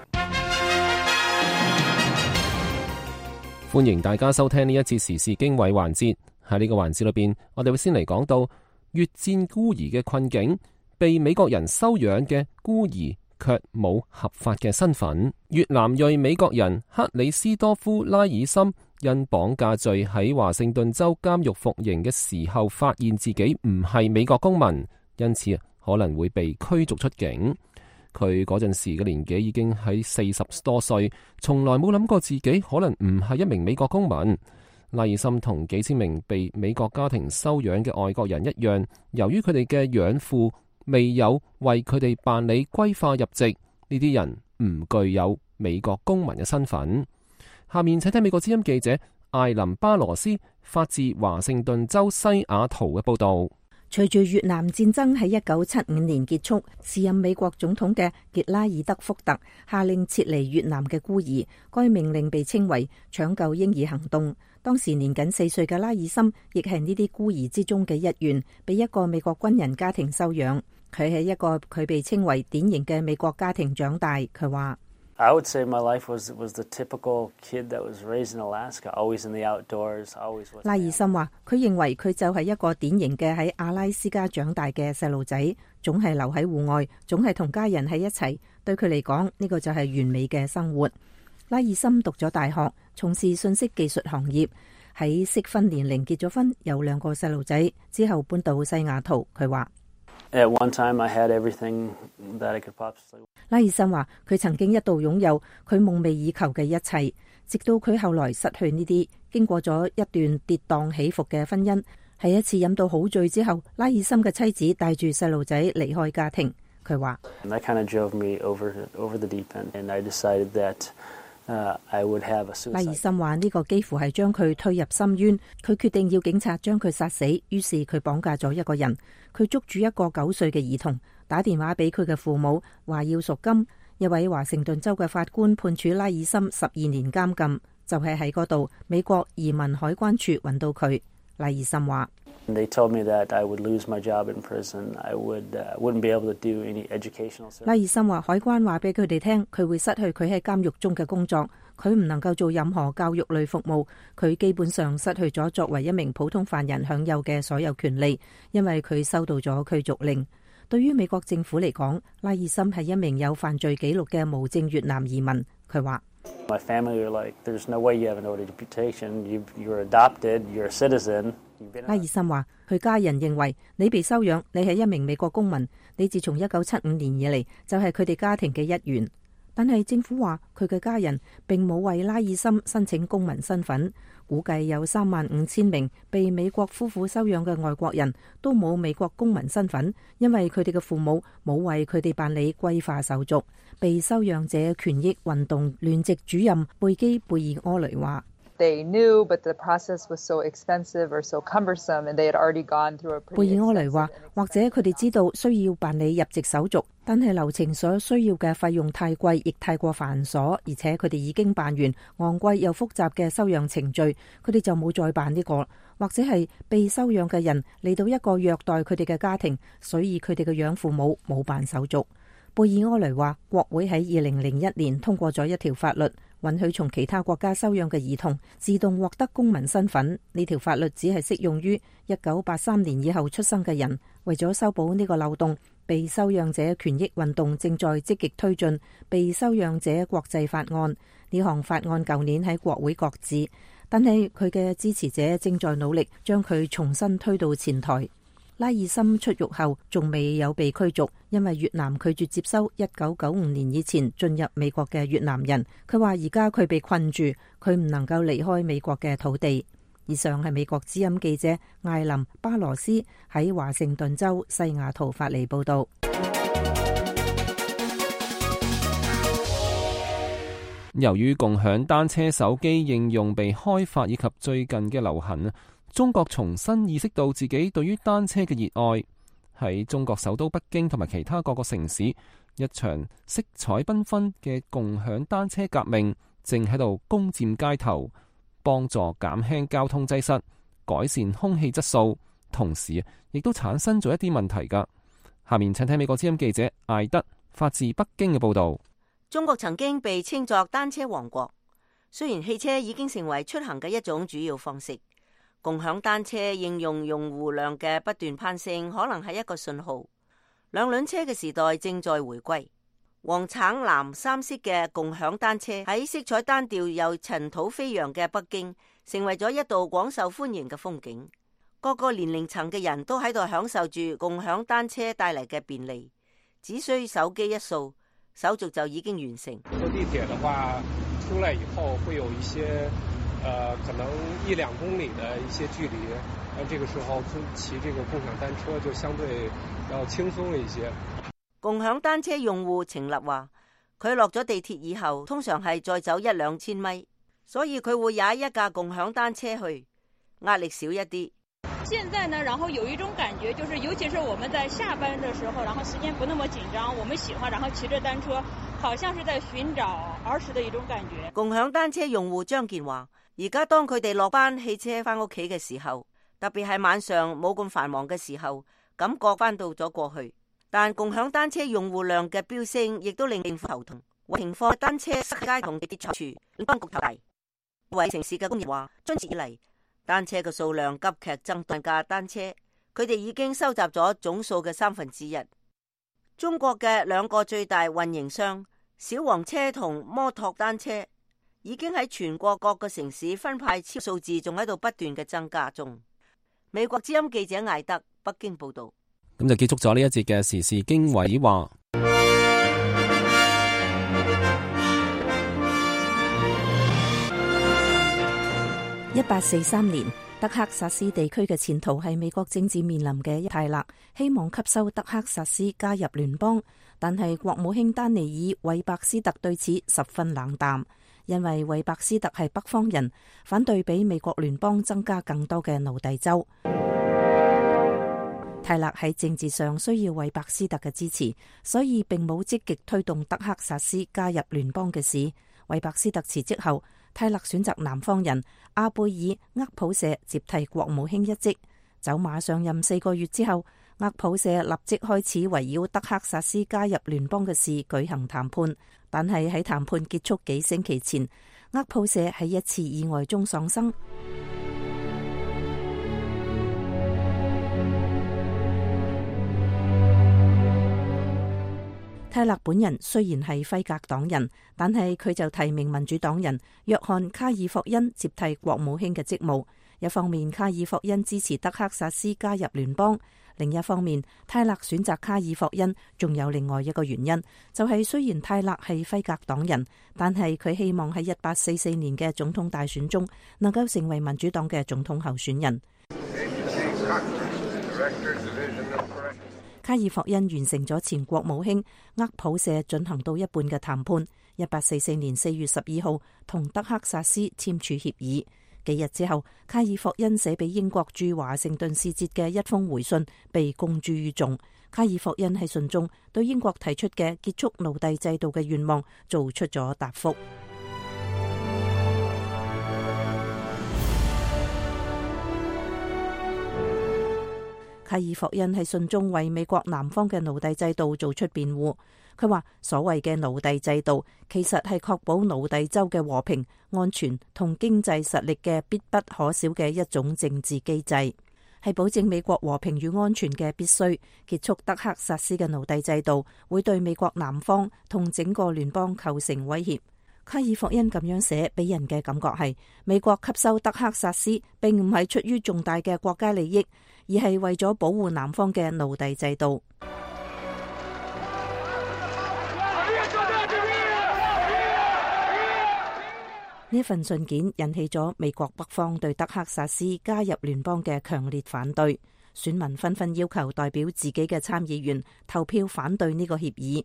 歡迎大家收聽呢一次時事經緯環節。喺呢個環節裏邊，我哋會先嚟講到越戰孤兒嘅困境，被美國人收養嘅孤兒卻冇合法嘅身份。越南裔美國人克里斯多夫拉爾森因綁架罪喺華盛頓州監獄服刑嘅時候，發現自己唔係美國公民，因此可能會被驅逐出境。佢嗰陣時嘅年紀已經喺四十多歲，從來冇諗過自己可能唔係一名美國公民。拉爾森同幾千名被美國家庭收養嘅外國人一樣，由於佢哋嘅養父未有為佢哋辦理歸化入籍，呢啲人唔具有美國公民嘅身份。下面請聽美國之音記者艾琳巴羅斯發自華盛頓州西雅圖嘅報道。 隨住越南戰爭喺一九七五年結束，時任美國總統嘅傑拉爾德福特下令撤離越南嘅孤兒，該命令被稱為搶救嬰兒行動。當時年僅四歲嘅拉爾森亦係呢啲孤兒之中嘅一員，被一個美國軍人家庭收養。佢喺一個佢被稱為典型嘅美國家庭長大。佢話 I would say my life was was the typical kid that was raised in Alaska, always in the outdoors, always with. 拉爾森話：佢認為佢就係一個典型嘅喺阿拉斯加長大嘅細路仔，總係留喺戶外，總係同家人喺一齊。對佢嚟講，呢個就係完美嘅生活。拉爾森讀咗大學，從事信息技術行業，喺適婚年齡結咗婚，有兩個細路仔，之後搬到西雅圖。佢話 At one time, I had everything that I could possibly. 拉爾森話：佢曾經一度擁有佢夢寐以求嘅一切，直到佢後來失去呢啲。經過咗一段跌宕起伏嘅婚姻，喺一次飲到好醉之後，拉爾森嘅妻子帶住細路仔離開家庭。佢話 ：That kind of drove me over over the deep end, and I decided that. Uh, I would have a suicide. 拉爾森話呢個幾乎係將佢推入深淵，佢決定要警察將佢殺死，於是佢綁架咗一個人，佢捉住一個九歲嘅兒童，打電話俾佢嘅父母，話要贖金。一位華盛頓州嘅法官判處拉爾森十二年監禁，就係喺嗰度美國移民海關處揾到佢。拉爾森話 They told me that I would lose my job in prison. I would uh, wouldn't be able to do any educational service. 拉爾森話海關話俾佢哋聽，佢會失去佢喺監獄中嘅工作，佢唔能夠做任何教育類服務，佢基本上失去咗作為一名普通犯人享有嘅所有權利，因為佢收到咗驅逐令。對於美國政府嚟講，拉爾森係一名有犯罪記錄嘅無證越南移民。佢話 My family were like, "There's no way you have an ordered deportation. You you're adopted. You're a citizen." 拉爾森話：佢家人認為你被收養，你係一名美國公民，你自從一九七五年以嚟就係佢哋家庭嘅一員。但係政府話佢嘅家人並冇為拉爾森申請公民身份，估計有三萬五千名被美國夫婦收養嘅外國人都冇美國公民身份，因為佢哋嘅父母冇為佢哋辦理歸化手續。被收養者權益運動聯席主任貝基貝爾柯雷話 They knew, but the process was so expensive or so cumbersome, and they had already gone through a pretty. 貝爾柯雷話，或者佢哋知道需要辦理入籍手續，但係流程所需要嘅費用太貴，亦太過繁瑣，而且佢哋已經辦完昂貴又複雜嘅收養程序，佢哋就冇再辦呢個。或者係被收養嘅人嚟到一個虐待佢哋嘅家庭，所以佢哋嘅養父母冇辦手續。貝爾柯雷話，國會喺二零零一年通過咗一條法律， 允許從其他國家收養嘅兒童自動獲得公民身份。呢條法律只係適用於一九八三年以後出生嘅人。為咗修補呢個漏洞，被收養者權益運動正在積極推進被收養者國際法案。呢項法案舊年喺國會擱置，但係佢嘅支持者正在努力將佢重新推到前台。拉爾森出獄後仲未有被驅逐，因為越南拒絕接收一九九五年以前進入美國嘅越南人。佢話而家佢被困住，佢唔能夠離開美國嘅土地。以上係美國之音記者艾琳巴羅斯喺華盛頓州西雅圖發嚟報道。 由於共享單車手機應用被開發以及最近嘅流行，中國重新意識到自己對於單車嘅熱愛。喺中國首都北京同埋其他各個城市，一場色彩繽紛嘅共享單車革命正喺度攻佔街頭，幫助減輕交通擠塞，改善空氣質素，同時亦都產生咗一啲問題㗎。下面請睇美國之音記者艾德發自北京嘅報導。 中國曾經被稱作單車王國，雖然汽車已經成為出行嘅一種主要方式。共享單車應用用戶量嘅不斷攀升，可能係一個信號。兩輪車嘅時代正在回歸。黃橙藍三色嘅共享單車喺色彩單調又塵土飛揚嘅北京，成為咗一道廣受歡迎嘅風景。各個年齡層嘅人都喺度享受住共享單車帶嚟嘅便利，只需手機一掃，手續就已經完成。 坐地鐵嘅話，出來以後會有一些。呃，可能一兩公里的一些距離，而這個時候騎這個共享單車就相對要輕鬆了一些。 共享單車用戶程立話，佢落咗地鐵以後，通常係再走一兩千米，所以佢會踩一架共享單車去，壓力少一啲。 現在呢，然後有一種感覺，就是尤其是我們在下班的時候，然後時間不那麼緊張，我們喜歡然後騎着單車，好像是在尋找兒時的一種感覺。 共享單車用戶張健華。而家當佢哋落班汽車翻屋企嘅時候，特別係晚上冇咁繁忙嘅時候，感覺翻到咗過去。但共享單車用戶量嘅飆升，亦都令政府頭痛。停放單車塞街同地鐵出處，聯邦局頭大。為城市嘅工業話，今次以嚟單車嘅數量急劇增多，架單車佢哋已經收集咗總數嘅三分之一。中國嘅兩個最大運營商小黃車同摩托單車，已經喺全國各個城市分派超數字，仲喺度不斷嘅增加中。美國之音記者艾德北京報道。 咁就結束咗呢一節嘅時事經緯話。 一八四三年，德克薩斯地區嘅前途係美國政治面臨嘅一泰勒，希望吸收德克薩斯加入聯邦，但係國務卿丹尼爾韋伯斯特對此十分冷淡。因為韋伯斯特係北方人，反對俾美國聯邦增加更多嘅奴隸州。泰勒喺政治上需要韋伯斯特嘅支持，所以並冇積極推動德克薩斯加入聯邦嘅事。韋伯斯特辭職後，泰勒選擇南方人阿貝爾厄普舍接替國務卿一職。走馬上任四個月之後，厄普舍立即開始圍繞德克薩斯加入聯邦嘅事舉行談判。但係喺談判結束幾星期前，厄普舍喺一次意外中喪生。泰勒本人雖然係輝格黨人，但係佢就提名民主黨人約翰卡爾霍恩接替國務卿嘅職務。一方面，卡爾霍恩支持德克薩斯加入聯邦。另一方面，泰勒選擇卡爾霍恩仲有另外一個原因，就係雖然泰勒係輝格黨人，但係佢希望喺一八四四年嘅總統大選中能夠成為民主黨嘅總統候選人。卡爾霍恩完成咗前國務卿厄普舍進行到一半嘅談判，一八四四年四月十二號同德克薩斯簽署協議。幾日之後，卡爾霍恩寫俾英國駐華盛頓使節嘅一封回信被公諸於眾。卡爾霍恩喺信中對英國提出嘅結束奴隸制度嘅願望做出咗答覆。 卡爾霍恩喺信中為美國南方嘅奴隸制度做出辯護。佢話所謂嘅奴隸制度其實係確保奴隸州嘅和平、安全同經濟實力嘅必不可少嘅一種政治機制，係保證美國和平與安全嘅必須。結束德克薩斯嘅奴隸制度會對美國南方同整個聯邦構成威脅。卡爾霍恩咁樣寫，俾人嘅感覺係美國吸收德克薩斯並唔係出於重大嘅國家利益，而係為咗保護南方嘅奴隸制度。呢份信件引起咗美國北方對德克薩斯加入聯邦嘅強烈反對，選民紛紛要求代表自己嘅參議員投票反對呢個協議。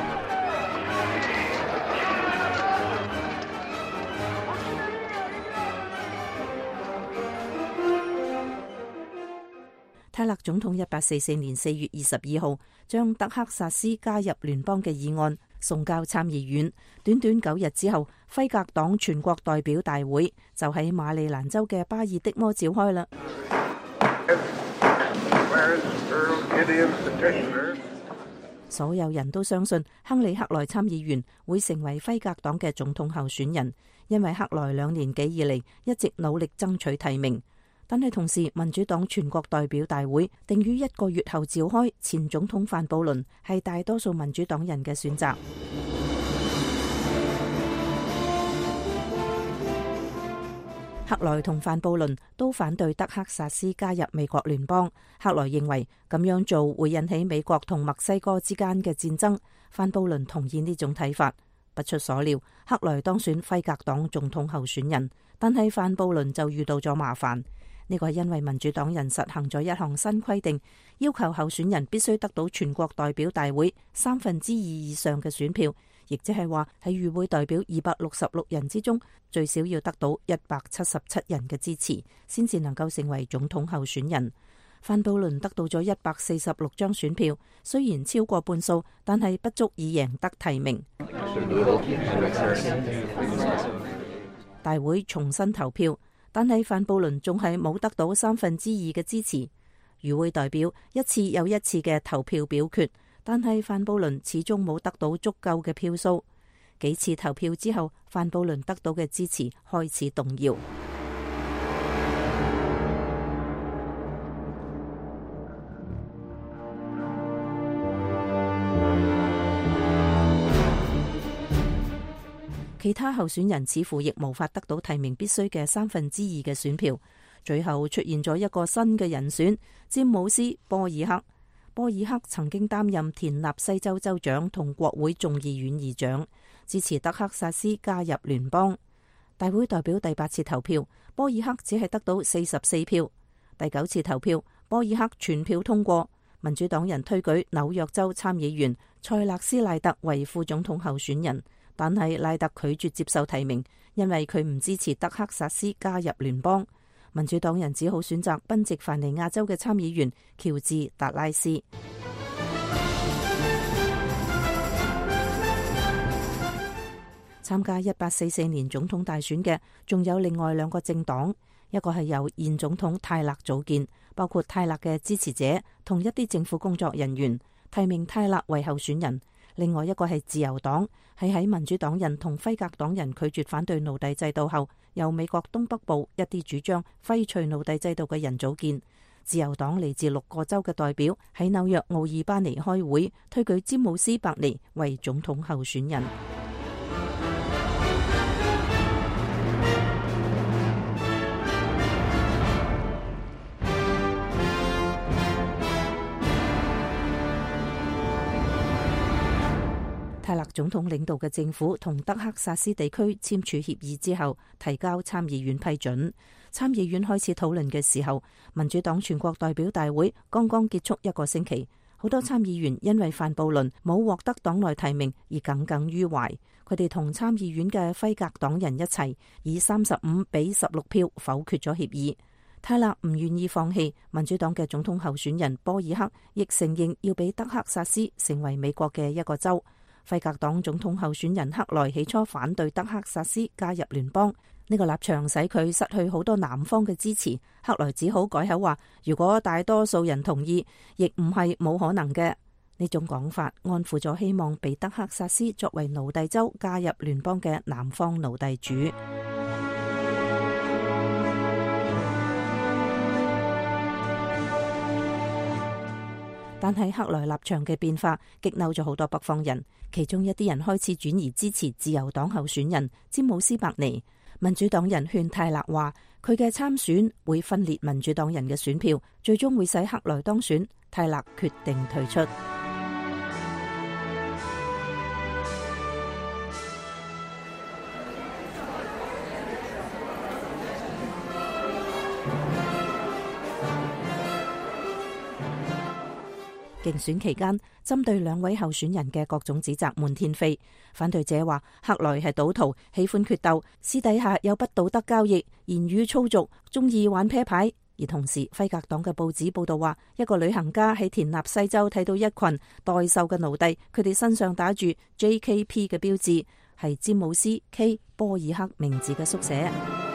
泰勒總統一八四四年四月二十二號將德克薩斯加入聯邦嘅議案送交參議院，短短九日之後，輝格黨全國代表大會就喺馬里蘭州嘅巴爾的摩召開啦。所有人都相信亨利克萊參議員會成為輝格黨嘅總統候選人，因為克萊兩年幾以嚟一直努力爭取提名。但係同時，民主黨全國代表大會定於一個月後召開，前總統范布倫係大多數民主黨人嘅選擇。克萊同范布倫都反對德克薩斯加入美國聯邦。克萊認為咁樣做會引起美國同墨西哥之間嘅戰爭，范布倫同意呢種睇法。不出所料，克萊當選輝格黨總統候選人，但係范布倫就遇到咗麻煩。呢個係因為民主黨人實行咗一項新規定，要求候選人必須得到全國代表大會三分之二以上嘅選票，亦即係話喺與會代表二百六十六人之中，最少要得到一百七十七人嘅支持，先至能夠成為總統候選人。范布倫得到咗一百四十六張選票，雖然超過半數，但係不足以贏得提名。大會重新投票。但係范布倫仲係冇得到三分之二嘅支持，與會代表一次又一次嘅投票表決，但係范布倫始終冇得到足夠嘅票數。幾次投票之後，范布倫得到嘅支持開始動搖。其他候選人似乎亦無法得到提名必須嘅三分之二嘅選票，最後出現咗一個新嘅人選，詹姆斯·波爾克。波爾克曾經擔任田納西州州長同國會眾議院議長，支持德克薩斯加入聯邦。大會代表第八次投票，波爾克只係得到四十四票。第九次投票，波爾克全票通過，民主黨人推舉紐約州參議員塞勒斯賴特為副總統候選人。但係賴特拒絕接受提名，因為佢唔支持德克薩斯加入聯邦。民主黨人只好選擇賓夕凡尼亞州嘅參議員喬治達拉斯。參加一八四四年總統大選嘅仲有另外兩個政黨，一個係由現總統泰勒組建，包括泰勒嘅支持者同一啲政府工作人員，提名泰勒為候選人。另外一個係自由黨，係喺民主黨人同輝格黨人拒絕反對奴隸制度後，由美國東北部一啲主張廢除奴隸制度嘅人組建。自由黨嚟自六個州嘅代表喺紐約奧爾班尼開會，推舉詹姆斯·伯尼為總統候選人。泰勒總統領導嘅政府同德克薩斯地區簽署協議之後，提交參議院批准。參議院開始討論嘅時候，民主黨全國代表大會剛剛結束一個星期，好多參議員因為范布倫冇獲得黨內提名而耿耿於懷。佢哋同參議院嘅輝格黨人一齊以三十五比十六票否決咗協議。泰勒唔願意放棄，民主黨嘅總統候選人波爾克亦承認要俾德克薩斯成為美國嘅一個州。輝格黨總統候選人克萊起初反對德克薩斯加入聯邦， 呢個立場使佢失去好多南方嘅支持，克萊只好改口話，如果大多數人同意，亦唔係冇可能嘅。呢種講法安撫咗希望被德克薩斯作為奴隸州加入聯邦嘅南方奴隸主。但係克萊立場嘅變化激嬲咗好多北方人，其中一啲人開始轉移支持自由黨候選人詹姆斯伯尼。民主黨人勸泰勒話，佢嘅參選會分裂民主黨人嘅選票，最終會使克萊當選。泰勒決定退出。競選期間，針對兩位候選人嘅各種指責滿天飛。反對者話克萊係賭徒，喜歡決鬥，私底下有不道德交易，言語粗俗，中意玩啤牌。而同時，輝格黨嘅報紙報道話，一個旅行家喺田納西州睇到一群待售嘅奴隸，佢哋身上打住 J K P 嘅標誌，係詹姆斯 K 波爾克名字嘅縮寫。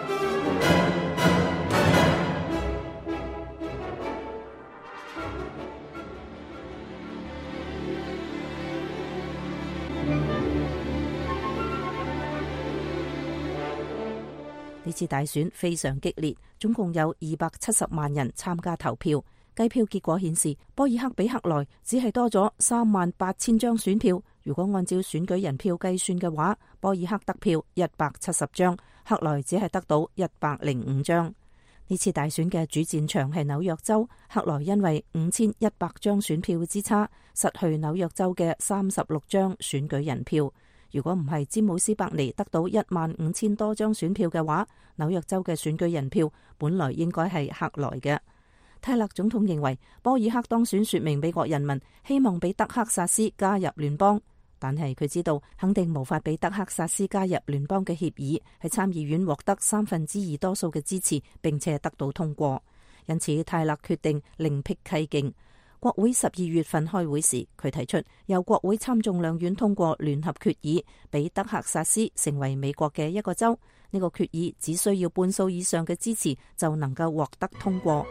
呢次大選非常激烈，總共有二百七十萬人參加投票。計票結果顯示，波爾克比克萊只係多咗三萬八千張選票。如果按照選舉人票計算嘅話，波爾克得票一百七十張，克萊只係得到一百零五張。呢次大選嘅主戰場係紐約州，克萊因為五千一百張選票之差，失去紐約州嘅三十六張選舉人票。如果唔係詹姆斯伯尼得到一萬五千多張選票嘅話，紐約州嘅選舉人票本來應該係克萊嘅。泰勒總統認為波爾克當選說明美國人民希望俾德克薩斯加入聯邦，但係佢知道肯定無法俾德克薩斯加入聯邦嘅協議喺參議院獲得三分之二多數嘅支持，並且得到通過。因此泰勒決定另闢蹊徑。國會十二月份開會時，佢提出由國會參眾兩院通過聯合決議，俾德克薩斯成為美國嘅一個州。呢個決議只需要半數以上嘅支持就能夠獲得通過。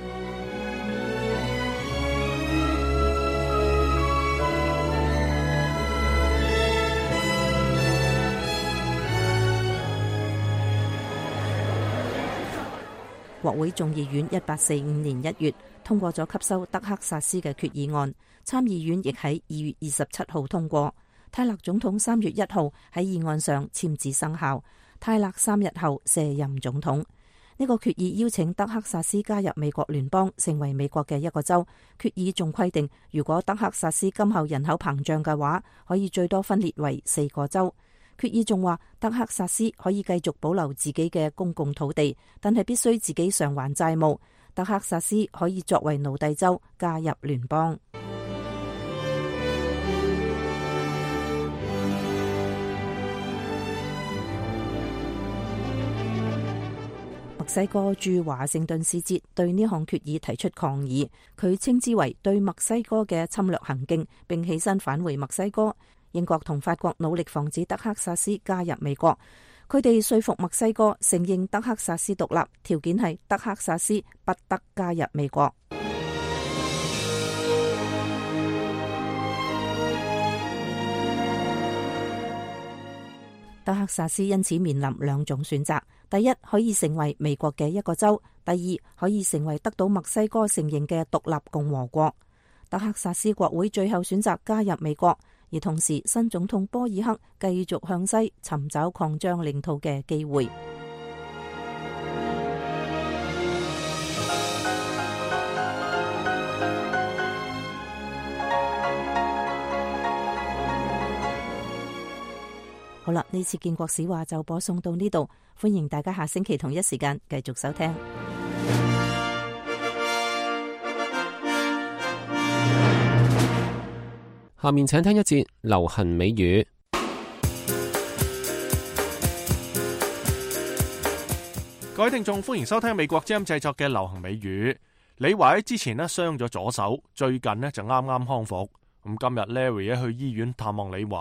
國會眾議院一八四五年一月通過咗吸收德克薩斯嘅決議案，參議院亦喺二月二十七號通過。泰勒總統三月一號喺議案上簽字生效，泰勒三日後卸任總統。呢個決議邀請德克薩斯加入美國聯邦，成為美國嘅一個州。決議仲規定，如果德克薩斯今後人口膨脹嘅話，可以最多分裂為四個州。決議仲話，德克薩斯可以繼續保留自己嘅公共土地，但係必須自己償還債務。德克薩斯可以作為奴隸州加入聯邦。墨西哥駐華盛頓使節對呢項決議提出抗議，佢稱之為對墨西哥嘅侵略行徑，並起身返回墨西哥。英國同法國努力防止德克薩斯加入美國，佢哋說服墨西哥承認德克薩斯獨立，條件係德克薩斯不得加入美國。德克薩斯因此面臨兩種選擇：第一，可以成為美國嘅一個州；第二，可以成為得到墨西哥承認嘅獨立共和國。德克薩斯國會最後選擇加入美國。而同時，新總統波爾克繼續向西尋找擴張領土嘅機會。好啦，呢次建國史話就播送到呢度，歡迎大家下星期同一時間繼續收聽。 下面請聽一節流行美語。 各位聽眾，歡迎收聽美國之音製作嘅流行美語。李華喺之前呢傷咗左手，最近呢就啱啱康復。咁今日 Larry 去醫院探望李華，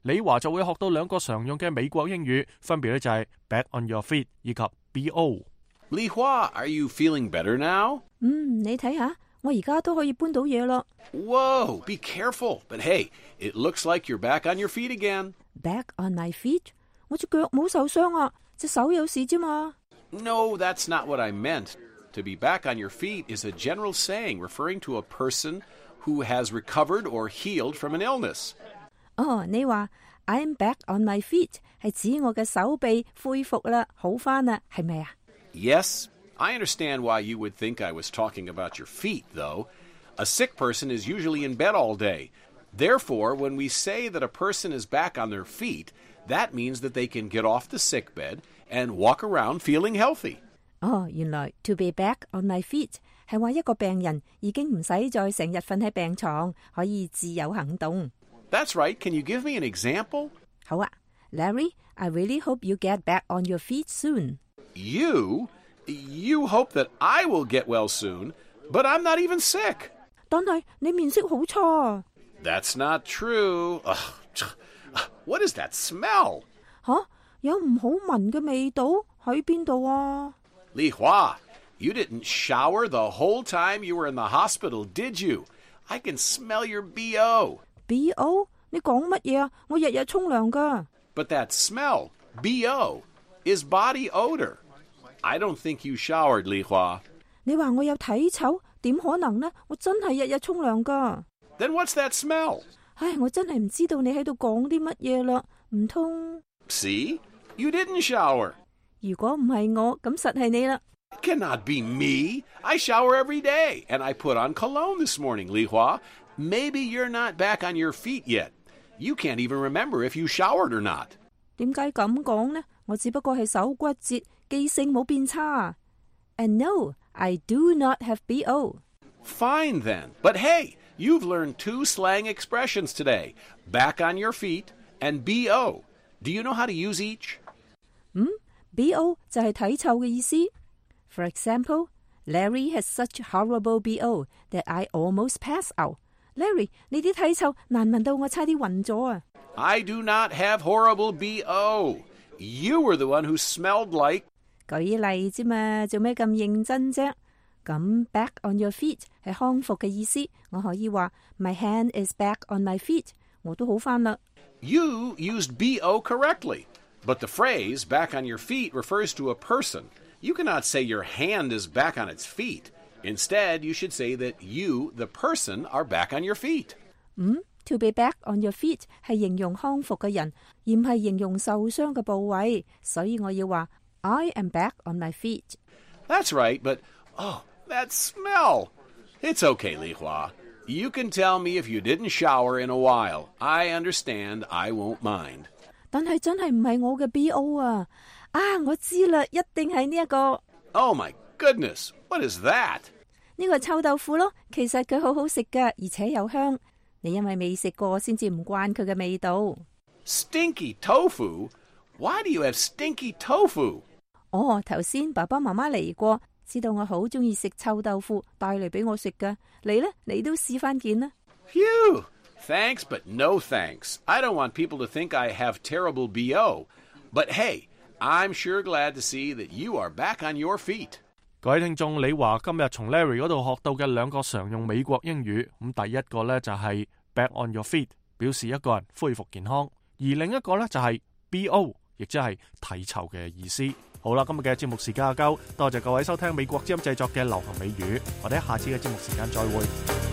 李華就會學到兩個常用嘅美國英語，分別咧就係 back on your feet 以及 B O。 李華 are you feeling better now？ 嗯，你睇下，我而家都可以搬到嘢咯。 Whoa, be careful. But hey, it looks like you're back on your feet again. Back on my feet？ 我隻腳冇受傷啊，隻手有事啫嘛。 No, that's not what I meant. To be back on your feet is a general saying referring to a person who has recovered or healed from an illness. 哦，你話 I'm back on my feet 係指我嘅手臂恢復啦，好返啦，係咪啊？ Yes, I understand why you would think I was talking about your feet, though. A sick person is usually in bed all day. Therefore, when we say that a person is back on their feet, that means that they can get off the sick bed and walk around feeling healthy. 哦，原來 to be back on my feet 係話一個病人已經唔使再成日瞓喺病床，可以自由行動。 That's right. Can you give me an example? 好啊 Larry, I really hope you get back on your feet soon. You? You hope that I will get well soon, but I'm not even sick. 但係你面色好差。 That's not true. Ugh. What is that smell? 吓，有唔好聞嘅味道喺邊度啊？ Li Hua, you didn't shower the whole time you were in the hospital, did you? I can smell your B O. B O? 你講乜嘢啊？我日日沖涼㗎。 But that smell, B O, is body odor. I don't think you showered, Li Hua. 你話我有體臭？點可能呢？我真係日日沖涼㗎。 Then what's that smell? 唉，我真係唔知道你喺度講啲乜嘢啦。唔通 See? You didn't shower. 如果唔係我，咁實係你啦。 It cannot be me. I shower every day, and I put on cologne this morning, Li Hua. Maybe you're not back on your feet yet. You can't even remember if you showered or not. 點解咁講呢？我只不過係手骨折，記性冇變差。And no, I do not have B O. Fine then. But hey, you've learned two slang expressions today. Back on your feet and B O. Do you know how to use each? 嗯 B O 就係體臭嘅意思。For example, Larry has such horrible B O that I almost pass out. Larry, 你啲體臭難聞到我差啲暈咗啊！ I do not have horrible B O. You were the one who smelled like... 舉例啫嘛，做咩咁認真啫？咁 back on your feet 係康復嘅意思，我可以話 My hand is back on my feet， 我都好返啦。 You used B O correctly, but the phrase back on your feet refers to a person. You cannot say your hand is back on its feet. Instead, you should say that you, the person, are back on your feet. 嗯 To be back on your feet 係形容康復嘅人，而唔係形容受傷嘅部位，所以我要話 I am back on my feet. That's right, but oh, that smell. It's okay, Li Hua. You can tell me if you didn't shower in a while. I understand. I won't mind. 但係真係唔係我嘅 B O 啊！啊，我知啦，一定係呢一個。 Oh my goodness, what is that? 呢個臭豆腐咯，其實佢好好食㗎，而且又香。你因為未食過，先至唔慣佢嘅味道。 Stinky tofu? Why do you have stinky tofu? 哦，頭先爸爸媽媽嚟過，知道我好中意食臭豆腐，帶嚟俾我食㗎。你呢？你都試翻件啦。 Phew! Thanks, but no thanks. I don't want people to think I have terrible B O. But hey, I'm sure glad to see that you are back on your feet. 各位聽眾，李華今日從 Larry 嗰度學到嘅兩個常用美國英語，咁第一個呢就係 back on your feet， 表示一個人恢復健康；而另一個呢就係 B O， 亦即係體臭嘅意思。好啦，今日嘅節目時間夠，多謝各位收聽美國之音製作嘅流行美語，我哋下次嘅節目時間再會。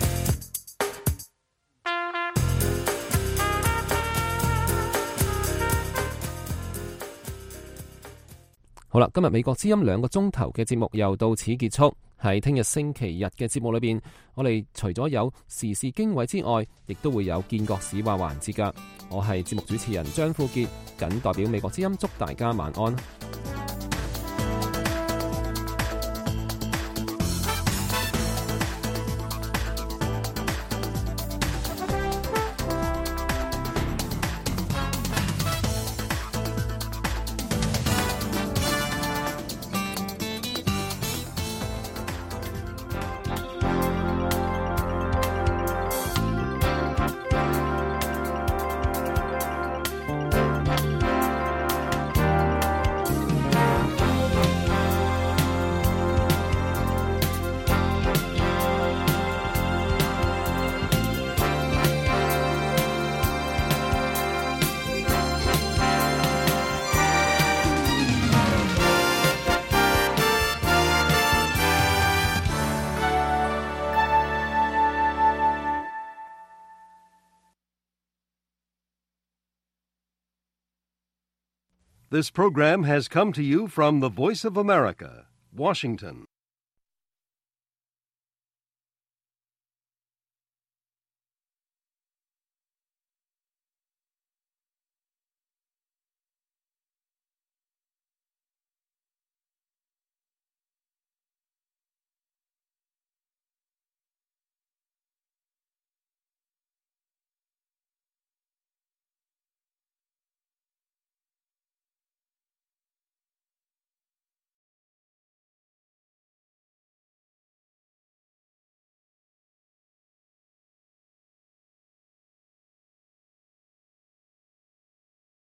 好啦，今日美國之音兩個鐘頭嘅節目又到此結束。喺聽日星期日嘅節目裏邊，我哋除咗有時事經緯之外，亦都會有見國史話環節噶。我係節目主持人張富傑，謹代表美國之音祝大家晚安。 This program has come to you from the Voice of America, Washington.